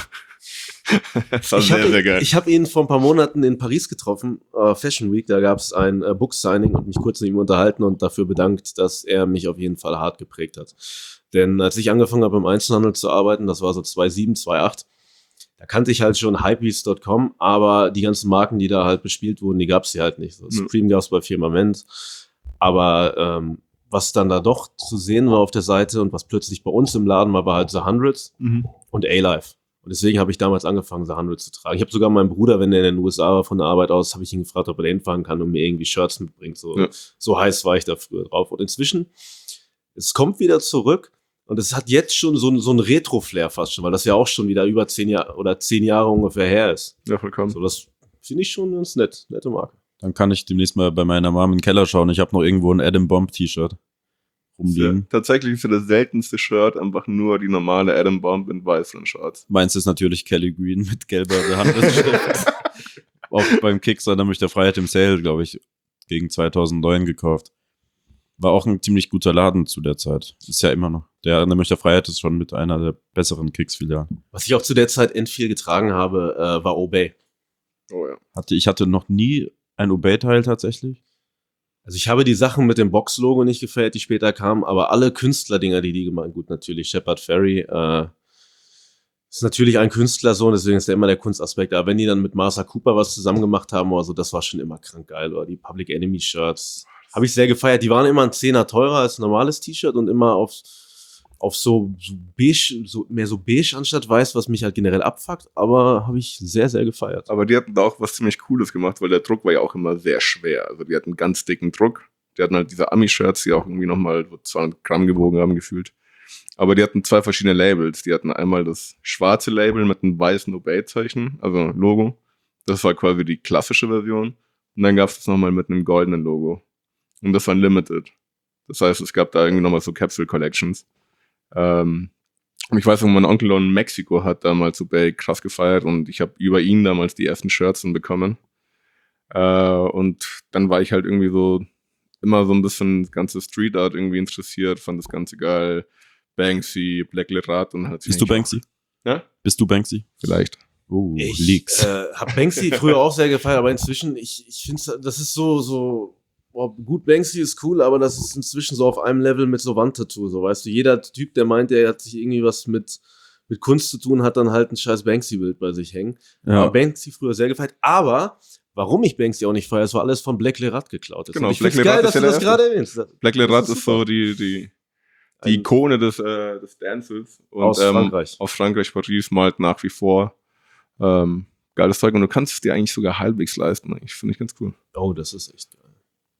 das war ich sehr, hab sehr ihn, geil. Ich habe ihn vor ein paar Monaten in Paris getroffen, äh, Fashion Week, da gab es ein äh, Book-Signing und mich kurz mit ihm unterhalten und dafür bedankt, dass er mich auf jeden Fall hart geprägt hat. Denn als ich angefangen habe im Einzelhandel zu arbeiten, das war so zweitausendsieben, zweitausendacht, da kannte ich halt schon Hypebeast Punkt com, aber die ganzen Marken, die da halt bespielt wurden, die gab es hier halt nicht. So, Mhm. Supreme gab es bei Firmament, aber ähm, was dann da doch zu sehen war auf der Seite und was plötzlich bei uns im Laden war, war halt The Hundreds Mhm. und A-Life. Und deswegen habe ich damals angefangen, The Hundreds zu tragen. Ich habe sogar meinen Bruder, wenn der in den U S A war von der Arbeit aus, habe ich ihn gefragt, ob er da hinfahren kann und mir irgendwie Shirts mitbringt. So, Ja. so heiß war ich da früher drauf. Und inzwischen, es kommt wieder zurück und es hat jetzt schon so, ein- so ein Retro-Flair fast schon, weil das ja auch schon wieder über zehn Jahre oder zehn Jahre ungefähr her ist. Ja, vollkommen. So, das finde ich schon ganz nett. Nette Marke. Dann kann ich demnächst mal bei meiner Mom in den Keller schauen. Ich habe noch irgendwo ein Adam Bomb T-Shirt rumliegen. Ja, tatsächlich ist ja das seltenste Shirt einfach nur die normale Adam Bomb in weißen Shorts. Meins ist natürlich Kelly Green mit gelber Handschrift. Auch beim Kickstarter nämlich der Freiheit im Sale, glaube ich, gegen zweitausendneun gekauft. War auch ein ziemlich guter Laden zu der Zeit. Ist ja immer noch. Der nämlich der Freiheit ist schon mit einer der besseren Kicks-Filialen. Was ich auch zu der Zeit end viel getragen habe, äh, war Obey. Oh ja. Hatte, ich hatte noch nie ein Obey-Teil tatsächlich. Also ich habe die Sachen mit dem Box-Logo nicht gefällt, die später kamen, aber alle Künstlerdinger, die die gemacht, gut, natürlich Shepard Fairey, äh, ist natürlich ein Künstlersohn, deswegen ist der immer der Kunstaspekt. Aber wenn die dann mit Martha Cooper was zusammen gemacht haben oder so, das war schon immer krank geil. Oder die Public Enemy Shirts. Habe ich sehr gefeiert. Die waren immer ein Zehner teurer als ein normales T-Shirt und immer auf, auf so, so beige, so, mehr so beige anstatt weiß, was mich halt generell abfuckt. Aber habe ich sehr, sehr gefeiert. Aber die hatten da auch was ziemlich Cooles gemacht, weil der Druck war ja auch immer sehr schwer. Also die hatten ganz dicken Druck. Die hatten halt diese Ami-Shirts, die auch irgendwie nochmal zweihundert Gramm gewogen haben, gefühlt. Aber die hatten zwei verschiedene Labels. Die hatten einmal das schwarze Label mit einem weißen Obey-Zeichen, also Logo. Das war quasi die klassische Version. Und dann gab es das nochmal mit einem goldenen Logo. Und das war Limited. Das heißt, es gab da irgendwie nochmal so Capsule Collections. Ähm, und ich weiß noch, mein Onkel in Mexiko hat damals Obey krass gefeiert und ich habe über ihn damals die ersten Shirts dann bekommen. Äh, und dann war ich halt irgendwie so immer so ein bisschen das ganze Street Art irgendwie interessiert, fand das Ganze geil. Banksy, Black Lerat und halt. Bist du Banksy? Ja? Bist du Banksy? Vielleicht. Oh, Ich Leaks. äh, habe Banksy früher auch sehr gefeiert, aber inzwischen, ich, ich finde, das ist so, so, boah, gut, Banksy ist cool, aber das ist inzwischen so auf einem Level mit so Wandtattoo, so, weißt du, jeder Typ, der meint, der hat sich irgendwie was mit, mit Kunst zu tun, hat dann halt ein scheiß Banksy-Bild bei sich hängen. Ja. Aber Banksy früher sehr gefeiert, aber warum ich Banksy auch nicht feiere, es war alles von Black Lerat geklaut. Genau, Und ich Black find's Lerat geil, ist dass ja du der das erste. gerade erwähnst. Black Lerat Das ist ist, so super. die, die, die Ein- Ikone des, äh, des Dances. Und, Aus ähm, Frankreich. Aus Frankreich, Paris, malt nach wie vor. Ähm, geiles Zeug. Und du kannst es dir eigentlich sogar halbwegs leisten. Ich finde ich ganz cool. Oh, das ist echt geil.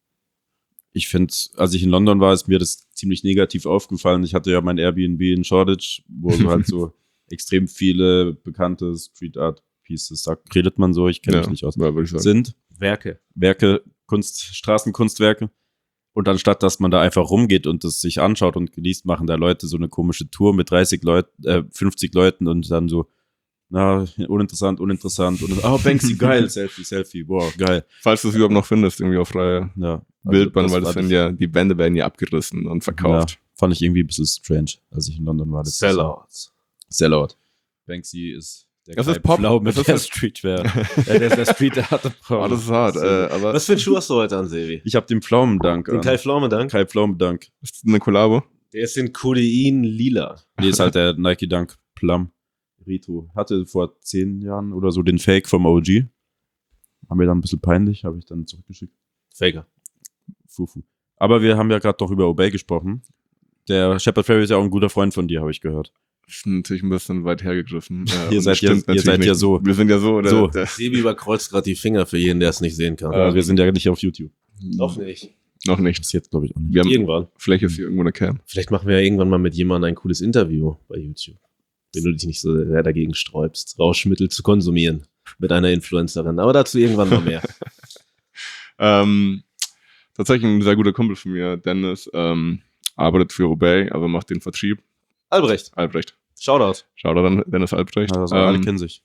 Ich finde, als ich in London war, ist mir das ziemlich negativ aufgefallen. Ich hatte ja mein Airbnb in Shoreditch, wo so halt so extrem viele bekannte Street Art Pieces, sagt, redet man so, ich kenne mich nicht aus, ja, würde ich sagen. sind Werke. Werke, Kunst, Straßenkunstwerke. Und anstatt, dass man da einfach rumgeht und das sich anschaut und genießt, machen da Leute so eine komische Tour mit dreißig Leuten, äh, fünfzig Leuten und dann so, na, uninteressant, uninteressant. Und oh, Banksy, geil, Selfie, Selfie, boah, geil. Falls du es überhaupt noch findest, irgendwie auf freie Ja, Bildbahn, also weil das war werden ja, die Wände werden ja abgerissen und verkauft. Ja, fand ich irgendwie ein bisschen strange, als ich in London war. letztes Jahr. Sellouts. Sellout. Banksy ist der Das ist Kai Pop. Pflau mit Das ist der halt- Streetwear. ja, der ist der Street Art. Oh, das ist hart. Äh, aber Was für einen Schuh hast du heute an, Sevi? Ich habe den Pflaumendank Den an. Kai Pflaume-Dank? Kai Pflaumendank. ist das eine Kollabo? Der ist in Codein lila. Nee, ist halt der Nike Dunk Plum. Retro. Hatte vor zehn Jahren oder so den Fake vom O G. War mir dann ein bisschen peinlich, habe ich dann zurückgeschickt. Faker. Fufu. Aber wir haben ja gerade doch über Obey gesprochen. Der Shepard Fairey ist ja auch ein guter Freund von dir, habe ich gehört. Das ist natürlich ein bisschen weit hergegriffen. Äh, Ihr und seid das ja- stimmt ihr natürlich seid ja nicht. so. Wir sind ja so. Der, So. Der, Sebi überkreuzt gerade die Finger für jeden, der es nicht sehen kann. Äh, wir sind ja nicht auf YouTube. Noch nicht. noch nicht. Das jetzt glaube ich auch nicht. Wir haben, Irgendwann. vielleicht ist hier irgendwo eine Cam. Vielleicht machen wir ja irgendwann mal mit jemandem ein cooles Interview bei YouTube. Wenn du dich nicht so sehr dagegen sträubst, Rauschmittel zu konsumieren mit einer Influencerin. Aber dazu irgendwann mal mehr. Ähm, tatsächlich ein sehr guter Kumpel von mir, Dennis, ähm, arbeitet für Obey, also macht den Vertrieb. Albrecht, Albrecht. Shoutout. Schau da dann, Dennis Albrecht. Also alle Ähm, kennen sich.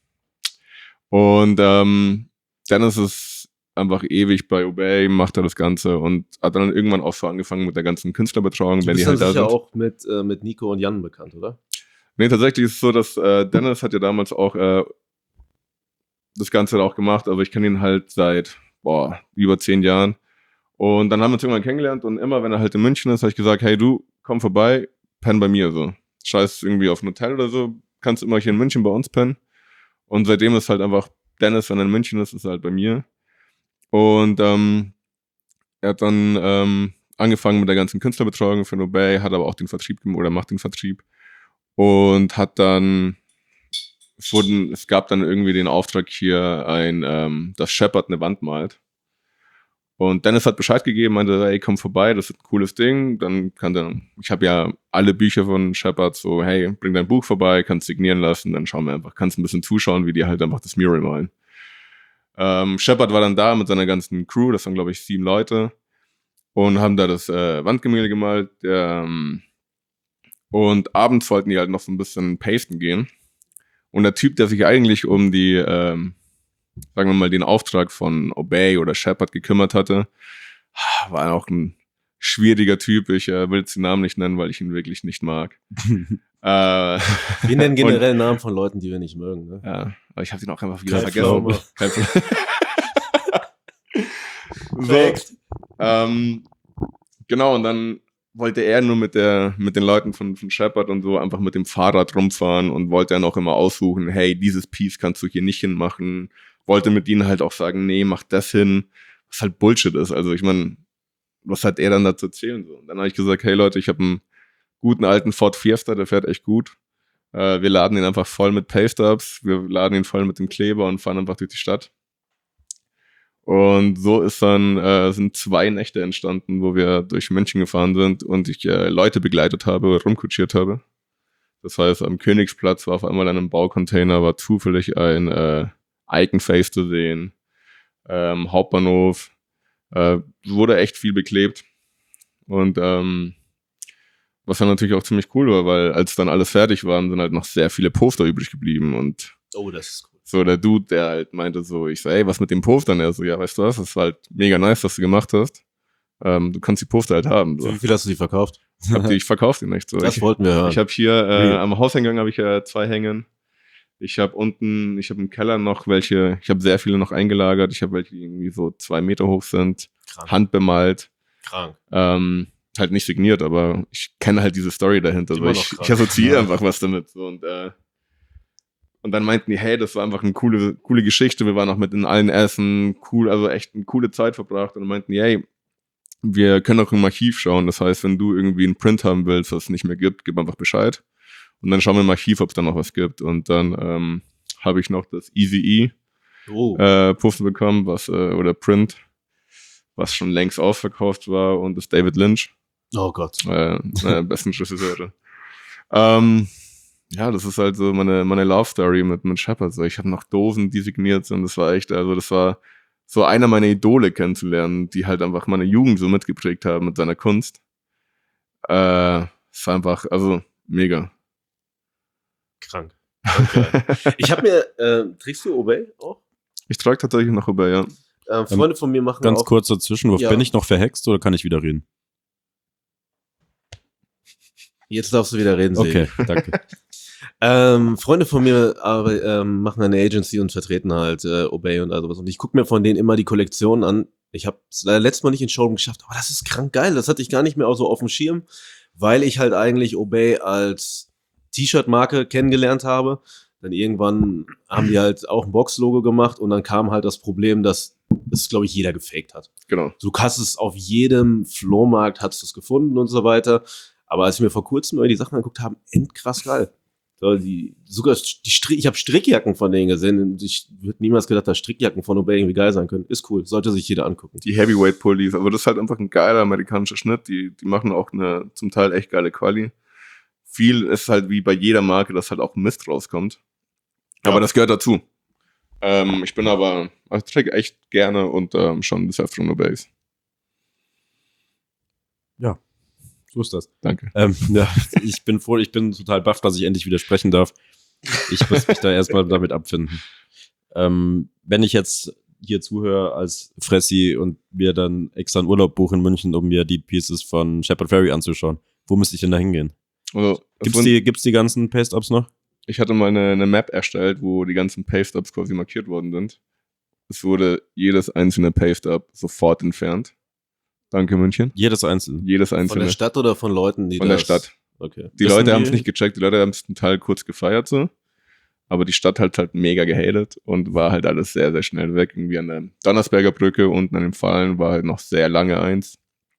Und ähm, Dennis ist einfach ewig bei Obey, macht da das Ganze und hat dann irgendwann auch so angefangen mit der ganzen Künstlerbetreuung, Du wenn bist die dann halt da sicher sind. auch mit, äh, mit Nico und Jan bekannt, oder? Nee, tatsächlich ist es so, dass äh, Dennis hat ja damals auch äh, das Ganze auch gemacht, aber ich kenne ihn halt seit boah, über zehn Jahren. Und dann haben wir uns irgendwann kennengelernt und immer, wenn er halt in München ist, habe ich gesagt, hey du, komm vorbei, penn bei mir so. Scheiß irgendwie auf ein Hotel oder so, kannst immer hier in München bei uns pennen. Und seitdem ist halt einfach Dennis, wenn er in München ist, ist er halt bei mir. Und ähm, er hat dann ähm, angefangen mit der ganzen Künstlerbetreuung für Obey, hat aber auch den Vertrieb gemacht oder macht den Vertrieb. Und hat dann, es, wurden, es gab dann irgendwie den Auftrag hier, ein, ähm, dass Shepard eine Wand malt. Und Dennis hat Bescheid gegeben, meinte, hey, komm vorbei, das ist ein cooles Ding. Dann kann der, ich habe ja alle Bücher von Shepard, so, hey, bring dein Buch vorbei, kannst signieren lassen, dann schauen wir einfach, kannst ein bisschen zuschauen, wie die halt einfach das Mural malen. Ähm, Shepard war dann da mit seiner ganzen Crew, das waren, glaube ich, sieben Leute, und haben da das äh, Wandgemälde gemalt. Ähm, und abends wollten die halt noch so ein bisschen pasten gehen. Und der Typ, der sich eigentlich um die, ähm, sagen wir mal, den Auftrag von Obey oder Shepard gekümmert hatte, war auch ein schwieriger Typ. Ich äh, will jetzt den Namen nicht nennen, weil ich ihn wirklich nicht mag. äh, Wir nennen generell Namen von Leuten, die wir nicht mögen. Ne? Ja, aber ich habe ihn auch einfach wieder Kein vergessen. Kein so, ähm, genau, und dann wollte er nur mit der mit den Leuten von, von Shepard und so einfach mit dem Fahrrad rumfahren und wollte dann auch immer aussuchen, hey, dieses Piece kannst du hier nicht hinmachen. Wollte mit ihnen halt auch sagen, nee, mach das hin, was halt Bullshit ist. Also ich meine, was hat er dann dazu erzählen? So? Und dann habe ich gesagt, hey Leute, ich habe einen guten alten Ford Fiesta, der fährt echt gut. Äh, wir laden ihn einfach voll mit Paste-Ups, wir laden ihn voll mit dem Kleber und fahren einfach durch die Stadt. Und so ist dann, äh, sind zwei Nächte entstanden, wo wir durch München gefahren sind und ich äh, Leute begleitet habe, rumkutschiert habe. Das heißt, am Königsplatz war auf einmal an einem Baucontainer, war zufällig ein äh, Iconface zu sehen. Ähm, Hauptbahnhof, äh, wurde echt viel beklebt. Und ähm, was dann natürlich auch ziemlich cool war, weil als dann alles fertig war, sind halt noch sehr viele Poster übrig geblieben und Oh, das ist cool. so der Dude, der halt meinte so, ich so, ey, was mit den Postern? Er so, ja, weißt du was, das war halt mega nice, was du gemacht hast. Ähm, du kannst die Poster halt haben. So. Für wie viel hast du die verkauft? Ich, hab die, ich verkauf die nicht so. Das ich wollten wir hören. ich habe hier äh, Real. am Hauseingang habe ich äh, zwei hängen. Ich habe unten, ich habe im Keller noch welche, ich habe sehr viele noch eingelagert. Ich habe welche, die irgendwie so zwei Meter hoch sind, Krank. handbemalt. Krank. Ähm, halt nicht signiert, aber ich kenne halt diese Story dahinter. So. Immer noch Ich, krank. ich assoziiere Ja. einfach was damit. So. Und, äh, und dann meinten die, hey, das war einfach eine coole, coole Geschichte. Wir waren auch mit in allen Essen, cool, also echt eine coole Zeit verbracht. Und dann meinten die, hey, wir können auch im Archiv schauen. Das heißt, wenn du irgendwie einen Print haben willst, was es nicht mehr gibt, gib einfach Bescheid. Und dann schauen wir im Archiv, ob es da noch was gibt. Und dann ähm, habe ich noch das Easy Oh. E äh, Puffen bekommen, was, äh, oder Print, was schon längst ausverkauft war. Und das David Lynch. oh Gott. Äh, äh, besten Regisseure. ähm, ja, das ist halt so meine, meine Love Story mit, mit Shepard. So, ich habe noch Dosen, die signiert sind. Das war echt, also das war so einer meiner Idole kennenzulernen, die halt einfach meine Jugend so mitgeprägt haben mit seiner Kunst. Äh, es war einfach, also mega. Krank. Okay. Ich habe mir, äh, trägst du Obey auch? Ich trage tatsächlich noch über, ja. Äh, Freunde von mir machen Ganz auch. kurz dazwischen, Ja. bin ich noch verhext oder kann ich wieder reden? Jetzt darfst du wieder reden, Okay, Sebi. danke. Ähm, Freunde von mir aber, ähm, machen eine Agency und vertreten halt äh, Obey und all sowas. Und ich gucke mir von denen immer die Kollektionen an. Ich habe es leider letztes Mal nicht in Showroom geschafft, aber das ist krank geil. Das hatte ich gar nicht mehr auch so auf dem Schirm, weil ich halt eigentlich Obey als T-Shirt-Marke kennengelernt habe. Dann irgendwann haben die halt auch ein Box-Logo gemacht und dann kam halt das Problem, dass es, glaube ich, jeder gefaked hat. Genau. Du hast es auf jedem Flohmarkt, hast du es gefunden und so weiter. Aber als ich mir vor kurzem mal die Sachen angeguckt habe, endkrass geil. So, die, sogar die Strick, ich habe Strickjacken von denen gesehen. Und ich hätte niemals gedacht, dass Strickjacken von Obey irgendwie geil sein können. Ist cool, sollte sich jeder angucken. Die Heavyweight Pullis, aber das ist halt einfach ein geiler amerikanischer Schnitt. Die, die machen auch eine zum Teil echt geile Quali. Viel ist halt wie bei jeder Marke, dass halt auch Mist rauskommt. Aber Ja. das gehört dazu. Ähm, ich bin aber, also ich trage echt gerne und ähm, schon des Öfteren Obeys. So ist das. Danke. Ähm, ja, ich bin froh, ich bin total baff, dass ich endlich widersprechen darf. Ich muss mich da erstmal damit abfinden. Ähm, wenn ich jetzt hier zuhöre als Fressi und mir dann extra einen Urlaub buche in München, um mir die Pieces von Shepard Fairey anzuschauen, wo müsste ich denn da hingehen? Also, es Gibt's wurden- die, gibt's die ganzen Paste-Ups noch? Ich hatte mal eine, eine Map erstellt, wo die ganzen Paste-Ups quasi markiert worden sind. Es wurde jedes einzelne Paste-Up sofort entfernt. Danke, München. Jedes einzelne. Jedes Von einzelne. der Stadt oder von Leuten, die Von der das... Stadt. Okay. Die Wissen Leute haben es die- nicht gecheckt, die Leute haben es zum Teil kurz gefeiert so. Aber die Stadt hat halt mega gehatet und war halt alles sehr, sehr schnell weg. Irgendwie an der Donnersberger Brücke unten an dem Fallen war halt noch sehr lange eins.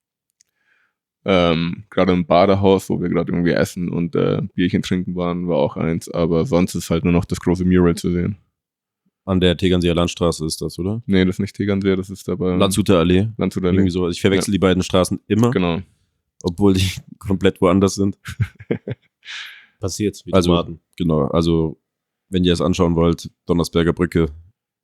Ähm, gerade im Badehaus, wo wir gerade irgendwie essen und äh, Bierchen trinken waren, war auch eins. Aber sonst ist halt nur noch das große Mural zu sehen. An der Tegernseer Landstraße ist das, oder? Nee, das ist nicht Tegernsee, das ist aber Landshuter Allee. Landshuter Irgendwie Allee. so. Ich verwechsel die beiden Straßen immer, Genau. obwohl die komplett woanders sind. Passiert, wie Also- Tomaten. Genau, also wenn ihr es anschauen wollt, Donnersberger Brücke,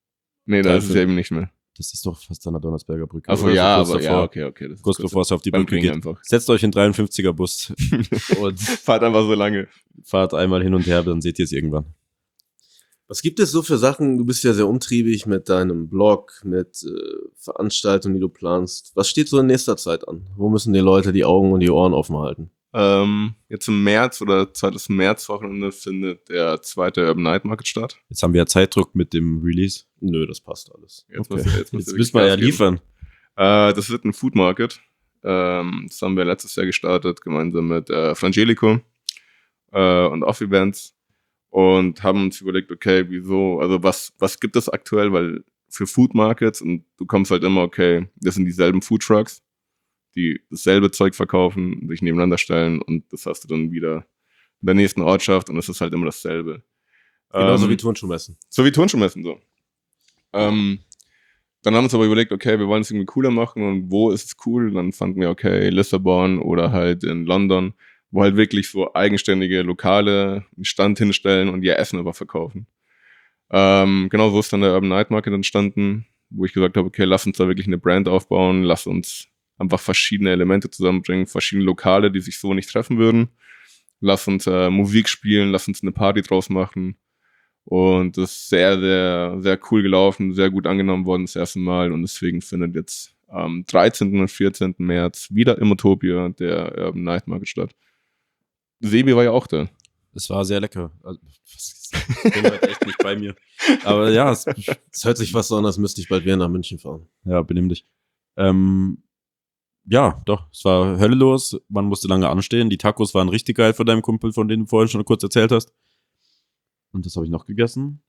Nee, da ist es Dreiviertel- eben nicht mehr. Das ist doch fast an der Donnersberger Brücke. Achso, oder? ja, kurz aber davor, ja, okay, okay. Das ist Kurz bevor es auf die beim Brücke Ring geht. einfach. Setzt euch in den dreiundfünfziger Bus und Fahrt einfach so lange. fahrt einmal hin und her, dann seht ihr es irgendwann. Was gibt es so für Sachen? Du bist ja sehr umtriebig mit deinem Blog, mit äh, Veranstaltungen, die du planst. Was steht so in nächster Zeit an? Wo müssen die Leute die Augen und die Ohren offen halten? Ähm, jetzt im März oder zweites Märzwochenende findet der zweite Urban Night Market statt. Jetzt haben wir ja Zeitdruck mit dem Release. Nö, das passt alles. Jetzt, Okay. muss, jetzt, Jetzt, muss ich müssen wir ja Gas geben. liefern. Äh, das wird ein Food Market. Ähm, das haben wir letztes Jahr gestartet, gemeinsam mit äh, Frangelico äh, und Off Events. Und haben uns überlegt, okay, wieso, also was, was gibt es aktuell, weil für Food Markets und du kommst halt immer, okay, das sind dieselben Food Trucks, die dasselbe Zeug verkaufen, sich nebeneinander stellen und das hast du dann wieder in der nächsten Ortschaft und es ist halt immer dasselbe. Genauso Ähm, wie Turnschuhmessen. So wie Turnschuhmessen, so. Ähm, dann haben wir uns aber überlegt, okay, wir wollen es irgendwie cooler machen und wo ist es cool? Dann fanden wir, okay, Lissabon oder halt in London, wo halt wirklich so eigenständige Lokale einen Stand hinstellen und ihr Essen aber verkaufen. Ähm, genau so ist dann der Urban Night Market entstanden, wo ich gesagt habe, okay, lass uns da wirklich eine Brand aufbauen, lass uns einfach verschiedene Elemente zusammenbringen, verschiedene Lokale, die sich so nicht treffen würden. Lass uns äh, Musik spielen, lass uns eine Party draus machen. Und das ist sehr, sehr, sehr cool gelaufen, sehr gut angenommen worden das erste Mal. Und deswegen findet jetzt am dreizehnten und vierzehnten März wieder im Utopia der Urban Night Market statt. Sebi war ja auch da. Es war sehr lecker. Also, ich bin heute echt nicht bei mir. Aber ja, es, Es hört sich fast so an, als müsste ich bald wieder nach München fahren. ja, benimm dich. Ähm, ja, doch, es war Hölle los. Man musste lange anstehen. Die Tacos waren richtig geil von deinem Kumpel, von denen du vorhin schon kurz erzählt hast. Und das habe ich noch gegessen.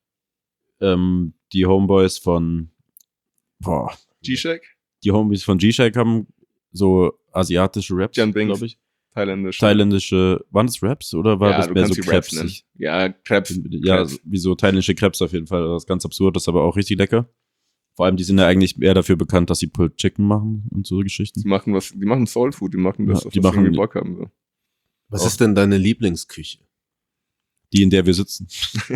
Ähm, die Homeboys von boah, G-Shake, die Homeboys von G-Shake haben so asiatische Raps, Jan Binks. glaube ich. thailändisch. Thailändische, waren das Raps oder war ja, das du mehr so kannst die Raps Crepes? nennen. Ich- Ja, Crepes. Ja, Crepes. wie so thailändische Crepes auf jeden Fall. Das ist ganz absurd, das ist aber auch richtig lecker. Vor allem, die sind ja eigentlich eher dafür bekannt, dass sie Pulled Chicken machen und so Geschichten. Die machen was, die machen Soul Food, die machen das, Ja, auf die was sie machen- irgendwie Bock haben. So. Was Oh. ist denn deine Lieblingsküche? Die, in der wir sitzen.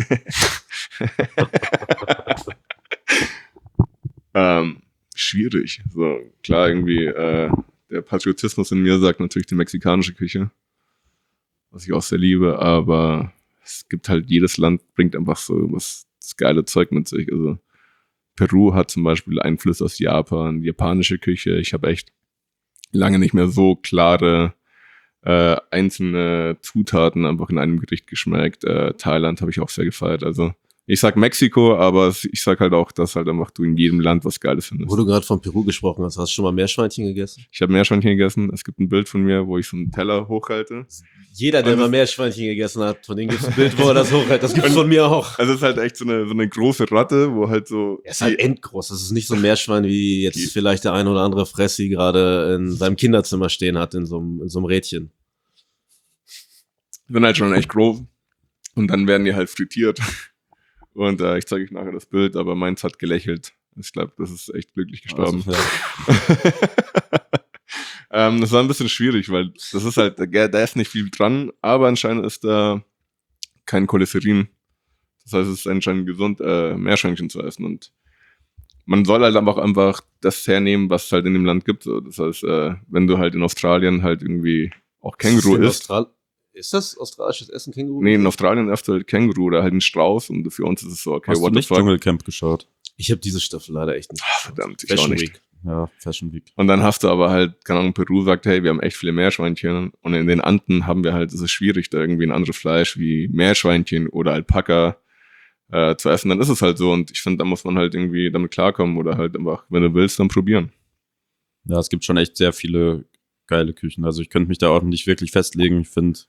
ähm, schwierig. So, klar, irgendwie, äh, der Patriotismus in mir sagt natürlich die mexikanische Küche, was ich auch sehr liebe, aber es gibt halt, jedes Land bringt einfach so was das geile Zeug mit sich. Also Peru hat zum Beispiel Einfluss aus Japan, japanische Küche. Ich habe echt lange nicht mehr so klare äh, einzelne Zutaten einfach in einem Gericht geschmeckt. Äh, Thailand habe ich auch sehr gefeiert. Also ich sag Mexiko, aber ich sag halt auch, dass halt einfach du in jedem Land was Geiles findest. Wo du gerade von Peru gesprochen hast, hast du schon mal Meerschweinchen gegessen? Ich habe Meerschweinchen gegessen. Es gibt ein Bild von mir, wo ich so einen Teller hochhalte. Jeder, der Also- mal Meerschweinchen gegessen hat, von dem gibt es ein Bild, wo er das hochhält. Das gibt's von mir auch. Also es ist halt echt so eine, so eine große Ratte, wo halt so... Er ist halt endgroß. Das ist nicht so ein Meerschwein, wie jetzt Die- vielleicht der ein oder andere Fressi gerade in seinem Kinderzimmer stehen hat, in so einem, in so einem Rädchen. sind halt schon echt groß. Und dann werden die halt frittiert. Und äh, ich zeige euch nachher das Bild, aber meins hat gelächelt. Ich glaube, das ist echt glücklich gestorben. Also, ja. ähm, das war ein bisschen schwierig, weil das ist halt, da da ist nicht viel dran, aber anscheinend ist da kein Cholesterin. Das heißt, es ist anscheinend gesund, äh, Meerschweinchen zu essen. Und man soll halt einfach einfach das hernehmen, was es halt in dem Land gibt. So. Das heißt, äh, wenn du halt in Australien halt irgendwie auch Känguru ist. isst. Austral ist das australisches Essen, Känguru? Nee, in Australien isst du halt Känguru oder halt einen Strauß und für uns ist es so, okay, Hast du what the nicht fuck. Dschungelcamp geschaut? Ich habe diese Staffel leider echt nicht. Ah, verdammt, ich Fashion auch nicht. Week. Ja, Fashion Week. Und dann hast du aber halt, keine Ahnung, Peru sagt, hey, wir haben echt viele Meerschweinchen. Und in den Anden haben wir halt, es ist schwierig, da irgendwie ein anderes Fleisch wie Meerschweinchen oder Alpaka äh, zu essen. Dann ist es halt so. Und ich finde, da muss man halt irgendwie damit klarkommen oder halt einfach, wenn du willst, dann probieren. Ja, es gibt schon echt sehr viele geile Küchen. Also ich könnte mich da auch nicht wirklich festlegen. Ich finde,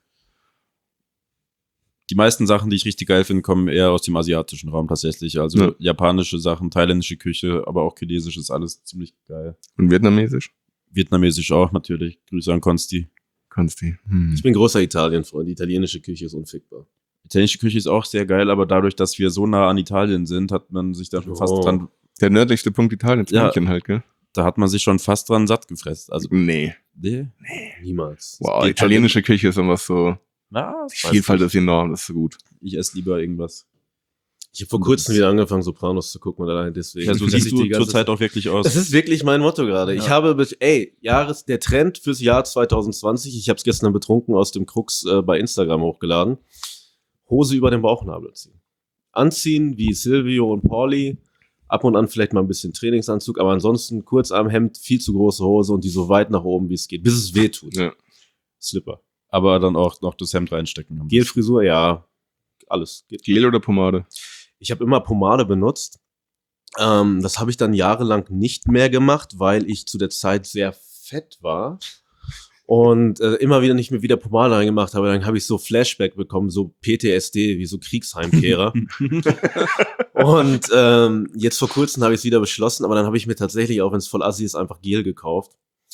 die meisten Sachen, die ich richtig geil finde, kommen eher aus dem asiatischen Raum tatsächlich. Also Ja. japanische Sachen, thailändische Küche, aber auch chinesisch ist alles ziemlich geil. Und vietnamesisch? Vietnamesisch auch natürlich. Grüße an Konsti. Kannst du. Hm. Ich bin großer Italien-Freund. Die italienische Küche ist unfickbar. Italienische Küche ist auch sehr geil, aber dadurch, dass wir so nah an Italien sind, hat man sich da schon fast Oh. dran, Der nördlichste Punkt Italiens, Ja. München halt, gell? da hat man sich schon fast dran satt gefressen. Also, Nee. nee. Niemals. Wow, geht schon italienische Küche ist immer so, Na, die Vielfalt ist enorm, das ist so gut. Ich esse lieber irgendwas. Ich habe vor kurzem wieder angefangen, Sopranos zu gucken und allein deswegen. Ja, so siehst du zurzeit auch wirklich aus. Das ist wirklich mein Motto gerade. Ja. Ich habe, ey, Jahres, der Trend fürs Jahr zwanzig zwanzig, ich habe es gestern betrunken aus dem Krux äh, bei Instagram hochgeladen, Hose über den Bauchnabel ziehen. Anziehen wie Silvio und Pauli, ab und an vielleicht mal ein bisschen Trainingsanzug, aber ansonsten Kurzarmhemd, viel zu große Hose und die so weit nach oben, wie es geht, bis es weh tut. Ja. Slipper. Aber dann auch noch das Hemd reinstecken. Gelfrisur, ja, alles. Geht. Gel oder Pomade? Ich habe immer Pomade benutzt. Ähm, das habe ich dann jahrelang nicht mehr gemacht, weil ich zu der Zeit sehr fett war und äh, immer wieder nicht mehr wieder Pomade reingemacht habe. Dann habe ich so Flashback bekommen, so P T S D, wie so Kriegsheimkehrer. Und ähm, jetzt vor kurzem habe ich es wieder beschlossen, aber dann habe ich mir tatsächlich, auch wenn es voll assi ist, einfach Gel gekauft.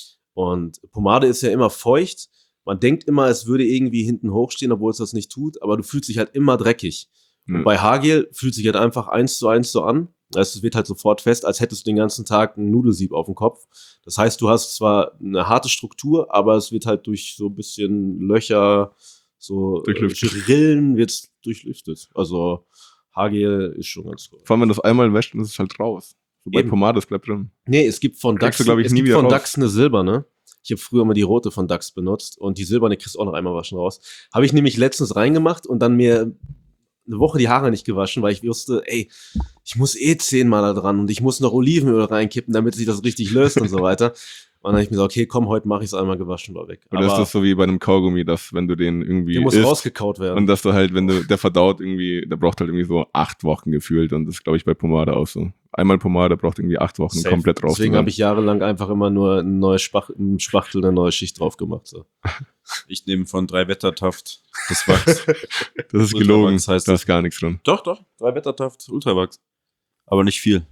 Und Pomade ist ja immer feucht. Man denkt immer, es würde irgendwie hinten hochstehen, obwohl es das nicht tut, aber du fühlst dich halt immer dreckig. Und Mhm. bei Haargel fühlt sich halt einfach eins zu eins so an. Also es wird halt sofort fest, als hättest du den ganzen Tag ein Nudelsieb auf dem Kopf. Das heißt, du hast zwar eine harte Struktur, aber es wird halt durch so ein bisschen Löcher, so Durchlüftet. Rillen wird's durchlüftet. Also Haargel ist schon ganz cool. Vor allem, wenn du das einmal wäscht, dann ist es halt raus. So bei Eben. Pomade, das bleibt drin. Nee, es gibt von Kriegst Dax, du, glaub ich, es nie gibt wieder von raus. Dax eine silberne. Ich habe früher mal die rote von Dax benutzt und die silberne kriegst du auch noch einmal waschen raus. Habe ich nämlich letztens reingemacht und dann mir eine Woche die Haare nicht gewaschen, weil ich wusste, ey, ich muss eh zehnmal da dran und ich muss noch Olivenöl reinkippen, damit sich das richtig löst und so weiter. Und dann habe ich mir gesagt, okay, komm, heute mache ich es einmal gewaschen, war weg. Oder ist das so wie bei einem Kaugummi, dass wenn du den irgendwie der muss isst rausgekaut werden. und dass du halt, wenn du, der verdaut irgendwie, der braucht halt irgendwie so acht Wochen gefühlt und das ist, glaube ich, bei Pomade auch so. Einmal Pomade braucht irgendwie acht Wochen Safe. komplett raus. Deswegen habe ich jahrelang einfach immer nur eine neue Spach ein Spachtel, eine neue Schicht drauf gemacht. So. Ich nehme von drei Wettertaft das Wachs. Das ist gelogen, Ultramax heißt da das. ist gar nichts drin. Doch, doch. Drei Wettertaft, Ultrawachs. Aber nicht viel.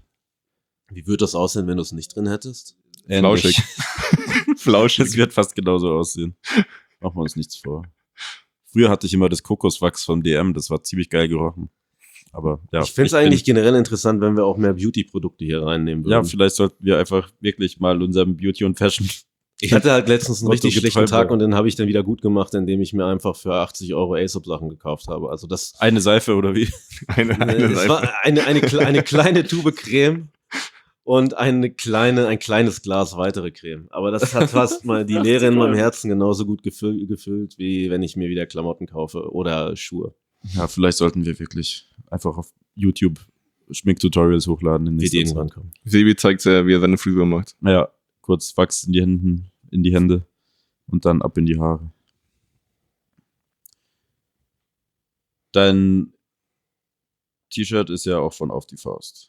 Wie würde das aussehen, wenn du es nicht drin hättest? Flauschig. Ähnlich. Flauschig. Es wird fast genauso aussehen. Machen wir uns nichts vor. Früher hatte ich immer das Kokoswachs vom D M, das war ziemlich geil gerochen. Aber ja. ich finde es bin- eigentlich generell interessant, wenn wir auch mehr Beauty-Produkte hier reinnehmen würden. Ja, vielleicht sollten wir einfach wirklich mal unserem Beauty und Fashion. Ich hatte halt letztens einen Motto richtig schlechten getreu Tag bleiben. und den habe ich dann wieder gut gemacht, indem ich mir einfach für achtzig Euro Aesop-Sachen gekauft habe. Also das, Eine Seife oder wie? Eine, eine das Seife. war eine, eine, kle- eine kleine Tube Creme und eine kleine, ein kleines Glas weitere Creme. Aber das hat fast mal die Leere in meinem Herzen genauso gut gefüllt, gefüllt, wie wenn ich mir wieder Klamotten kaufe oder Schuhe. Ja, vielleicht sollten wir wirklich einfach auf YouTube Schminktutorials hochladen in Wird nächster irgendwann Zeit. kommen. Sebi zeigt sehr, wie er seine Frisur macht. Naja, kurz Wachs in die Händen, in die Hände und dann ab in die Haare. Dein T-Shirt ist ja auch von Auf die Faust.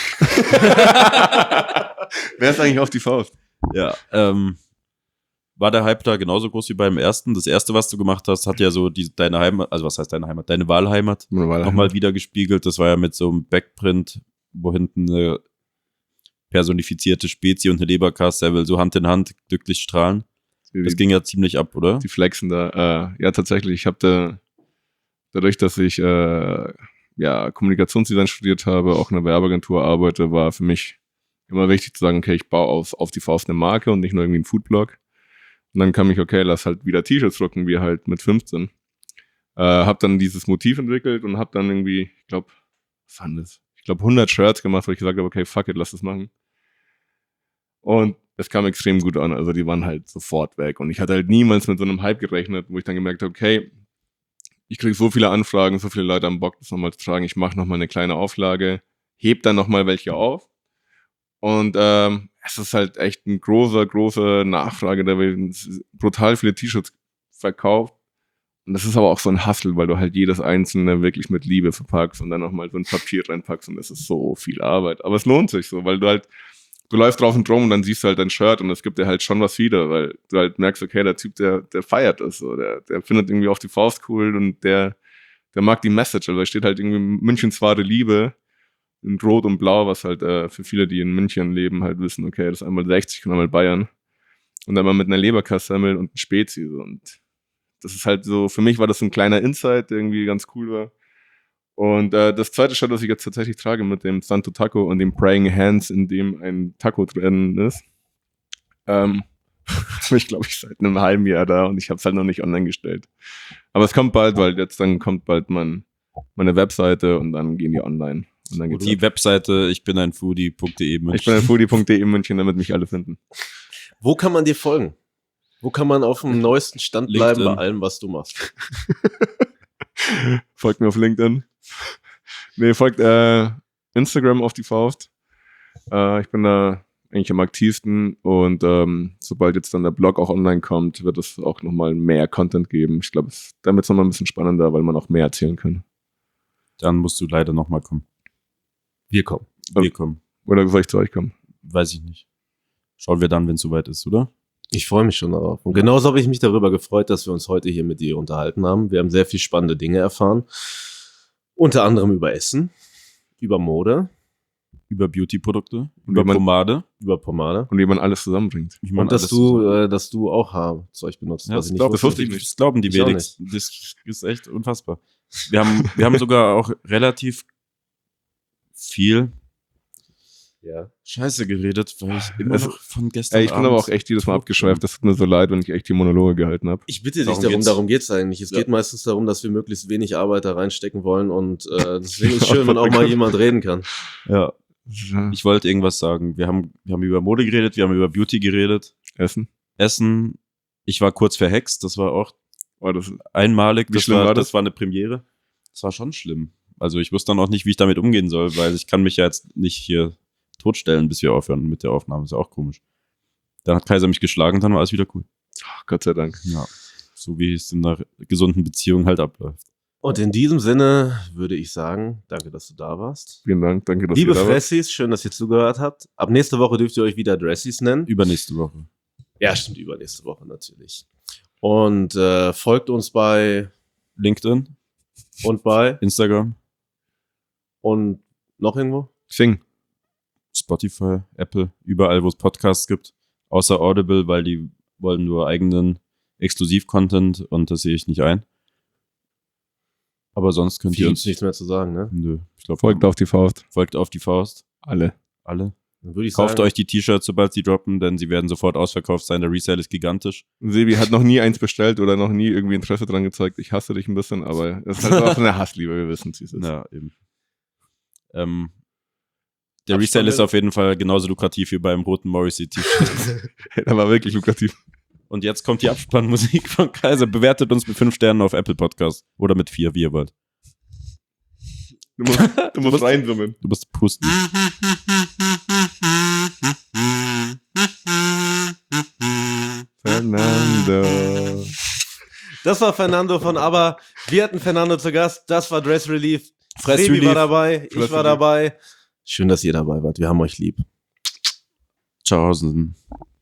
Wer ist eigentlich auf die Faust? Ja, ähm, war der Hype da genauso groß wie beim ersten? Das erste, was du gemacht hast, hat ja so die, deine Heimat, also was heißt deine Heimat? Deine Wahlheimat nochmal wieder gespiegelt. Das war ja mit so einem Backprint, wo hinten eine personifizierte Spezie und eine Leberkassemmel so Hand in Hand glücklich strahlen. Das ging ja ziemlich ab, oder? Die flexen da. Äh, ja, tatsächlich. Ich habe da, dadurch, dass ich äh, ja, Kommunikationsdesign studiert habe, auch in einer Werbeagentur arbeite, war für mich immer wichtig zu sagen, okay, ich baue auf, auf die Faust eine Marke und nicht nur irgendwie einen Foodblog. Und dann kam ich, okay, lass halt wieder T-Shirts drucken, wie halt mit fünfzehn. Äh, hab dann dieses Motiv entwickelt und hab dann irgendwie, ich glaube, was war denn das? Ich glaube, hundert Shirts gemacht, wo ich gesagt habe, okay, fuck it, lass das machen. Und es kam extrem gut an, also die waren halt sofort weg. Und ich hatte halt niemals mit so einem Hype gerechnet, wo ich dann gemerkt habe, okay, ich kriege so viele Anfragen, so viele Leute haben Bock, das nochmal zu tragen. Ich mache nochmal eine kleine Auflage, heb dann nochmal welche auf. Und ähm, es ist halt echt ein großer, großer Nachfrage, da werden brutal viele T-Shirts verkauft. Und das ist aber auch so ein Hustle, weil du halt jedes einzelne wirklich mit Liebe verpackst und dann nochmal so ein Papier reinpackst und das ist so viel Arbeit. Aber es lohnt sich so, weil du halt, du läufst drauf und drum und dann siehst du halt dein Shirt und es gibt dir halt schon was wieder, weil du halt merkst, okay, der Typ, der, der feiert das so, der, der findet irgendwie auf die Faust cool und der, der mag die Message. Also da steht halt irgendwie Münchens wahre Liebe in Rot und Blau, was halt äh, für viele, die in München leben, halt wissen, okay, das ist einmal sechzig und einmal Bayern. Und einmal mit einer Leberkassemmel und einem Spezi. So. Und das ist halt so, für mich war das so ein kleiner Insight, der irgendwie ganz cool war. Und äh, das zweite Shirt, das ich jetzt tatsächlich trage, mit dem Santo Taco und dem Praying Hands, in dem ein Taco drin ist, ähm, habe ich, glaube ich, seit einem halben Jahr da und ich habe es halt noch nicht online gestellt. Aber es kommt bald, weil jetzt dann kommt bald mein meine Webseite und dann gehen die online. Und dann geht's Die Webseite ich bin ein Foodie.de München. Ich bin ein Foodie.de München, damit mich alle finden. Wo kann man dir folgen? Wo kann man auf dem neuesten Stand bleiben LinkedIn. bei allem, was du machst? Folgt mir auf LinkedIn. Nee, folgt äh, Instagram auf die Faust. Äh, ich bin da eigentlich am aktivsten und ähm, sobald jetzt dann der Blog auch online kommt, wird es auch nochmal mehr Content geben. Ich glaube, damit ist nochmal ein bisschen spannender, weil man auch mehr erzählen kann. Dann musst du leider nochmal kommen. Wir kommen. Wir kommen. Oder soll ich zu euch kommen? Weiß ich nicht. Schauen wir dann, wenn es soweit ist, oder? Ich freue mich schon darauf. Und genauso habe ich mich darüber gefreut, dass wir uns heute hier mit dir unterhalten haben. Wir haben sehr viel spannende Dinge erfahren. Unter anderem über Essen, über Mode, Über Beauty-Produkte, Und über wie man- Pomade. über Pomade. Und wie man alles zusammenbringt. Ich meine, Und dass alles du, zusammen. äh, dass du auch Haarzeug benutzt, Ja, was das, ich nicht glaub, das, wusste. wusste ich nicht. Das glauben die Ich auch wenigsten. Das ist echt unfassbar. Wir haben, wir haben sogar auch relativ viel Ja. Scheiße geredet, weil ich immer Es- noch von gestern Ey, ich bin Abend aber auch echt jedes Mal tot abgeschweift. Das tut mir so leid, wenn ich echt die Monologe gehalten habe. Ich bitte dich Darum darum, geht's. darum geht's eigentlich. Es Ja. geht meistens darum, dass wir möglichst wenig Arbeit da reinstecken wollen und äh, deswegen ist es schön, wenn auch mal jemand reden kann. Ja, ich wollte irgendwas sagen. Wir haben, wir haben über Mode geredet, wir haben über Beauty geredet. Essen. Essen. Ich war kurz verhext, das war auch Oh, das, einmalig. Wie Das schlimm war, war das? das war eine Premiere. Das war schon schlimm. Also ich wusste dann auch nicht, wie ich damit umgehen soll, weil ich kann mich ja jetzt nicht hier totstellen, bis wir aufhören mit der Aufnahme. Ist ja auch komisch. Dann hat Kaiser mich geschlagen, dann war alles wieder cool. Gott sei Dank. Ja. So wie es in einer gesunden Beziehung halt abläuft. Und in diesem Sinne würde ich sagen, danke, dass du da warst. Vielen Dank. Danke, dass Liebe ihr da wart. Fressis, schön, dass ihr zugehört habt. Ab nächste Woche dürft ihr euch wieder Dressies nennen. Übernächste Woche. Ja, stimmt, übernächste Woche natürlich. Und äh, folgt uns bei LinkedIn, und bei Instagram, und noch irgendwo? Sing. Spotify, Apple, überall, wo es Podcasts gibt. Außer Audible, weil die wollen nur eigenen Exklusiv-Content und das sehe ich nicht ein. Aber sonst könnt ihr Viel uns... nichts mehr zu sagen, ne? Nö, ich glaube, Folgt auf die Faust. folgt auf die Faust. Alle. Alle. Dann würde ich Kauft sagen, euch die T-Shirts, sobald sie droppen, denn sie werden sofort ausverkauft sein. Der Resale ist gigantisch. Sebi hat noch nie eins bestellt oder noch nie irgendwie Interesse dran gezeigt. Ich hasse dich ein bisschen, aber es ist halt auch eine Hassliebe, wir wissen es, wie es ist. Ja, eben. Ähm, der Abstand Resale ist mit- auf jeden Fall genauso lukrativ wie beim roten Morrissey T-Shirt. Er war wirklich lukrativ. Und jetzt kommt die Abspannmusik von Kaiser. Bewertet uns mit fünf Sternen auf Apple Podcast. Oder mit vier, wie ihr wollt. Du musst, du musst reinsummen. Du musst pusten. Fernando. das war Fernando von ABBA. Wir hatten Fernando zu Gast. Das war Dress Relief. Fress Sebi Relief. war dabei. Ich Fress war Relief. dabei. Schön, dass ihr dabei wart. Wir haben euch lieb. Tschaußen.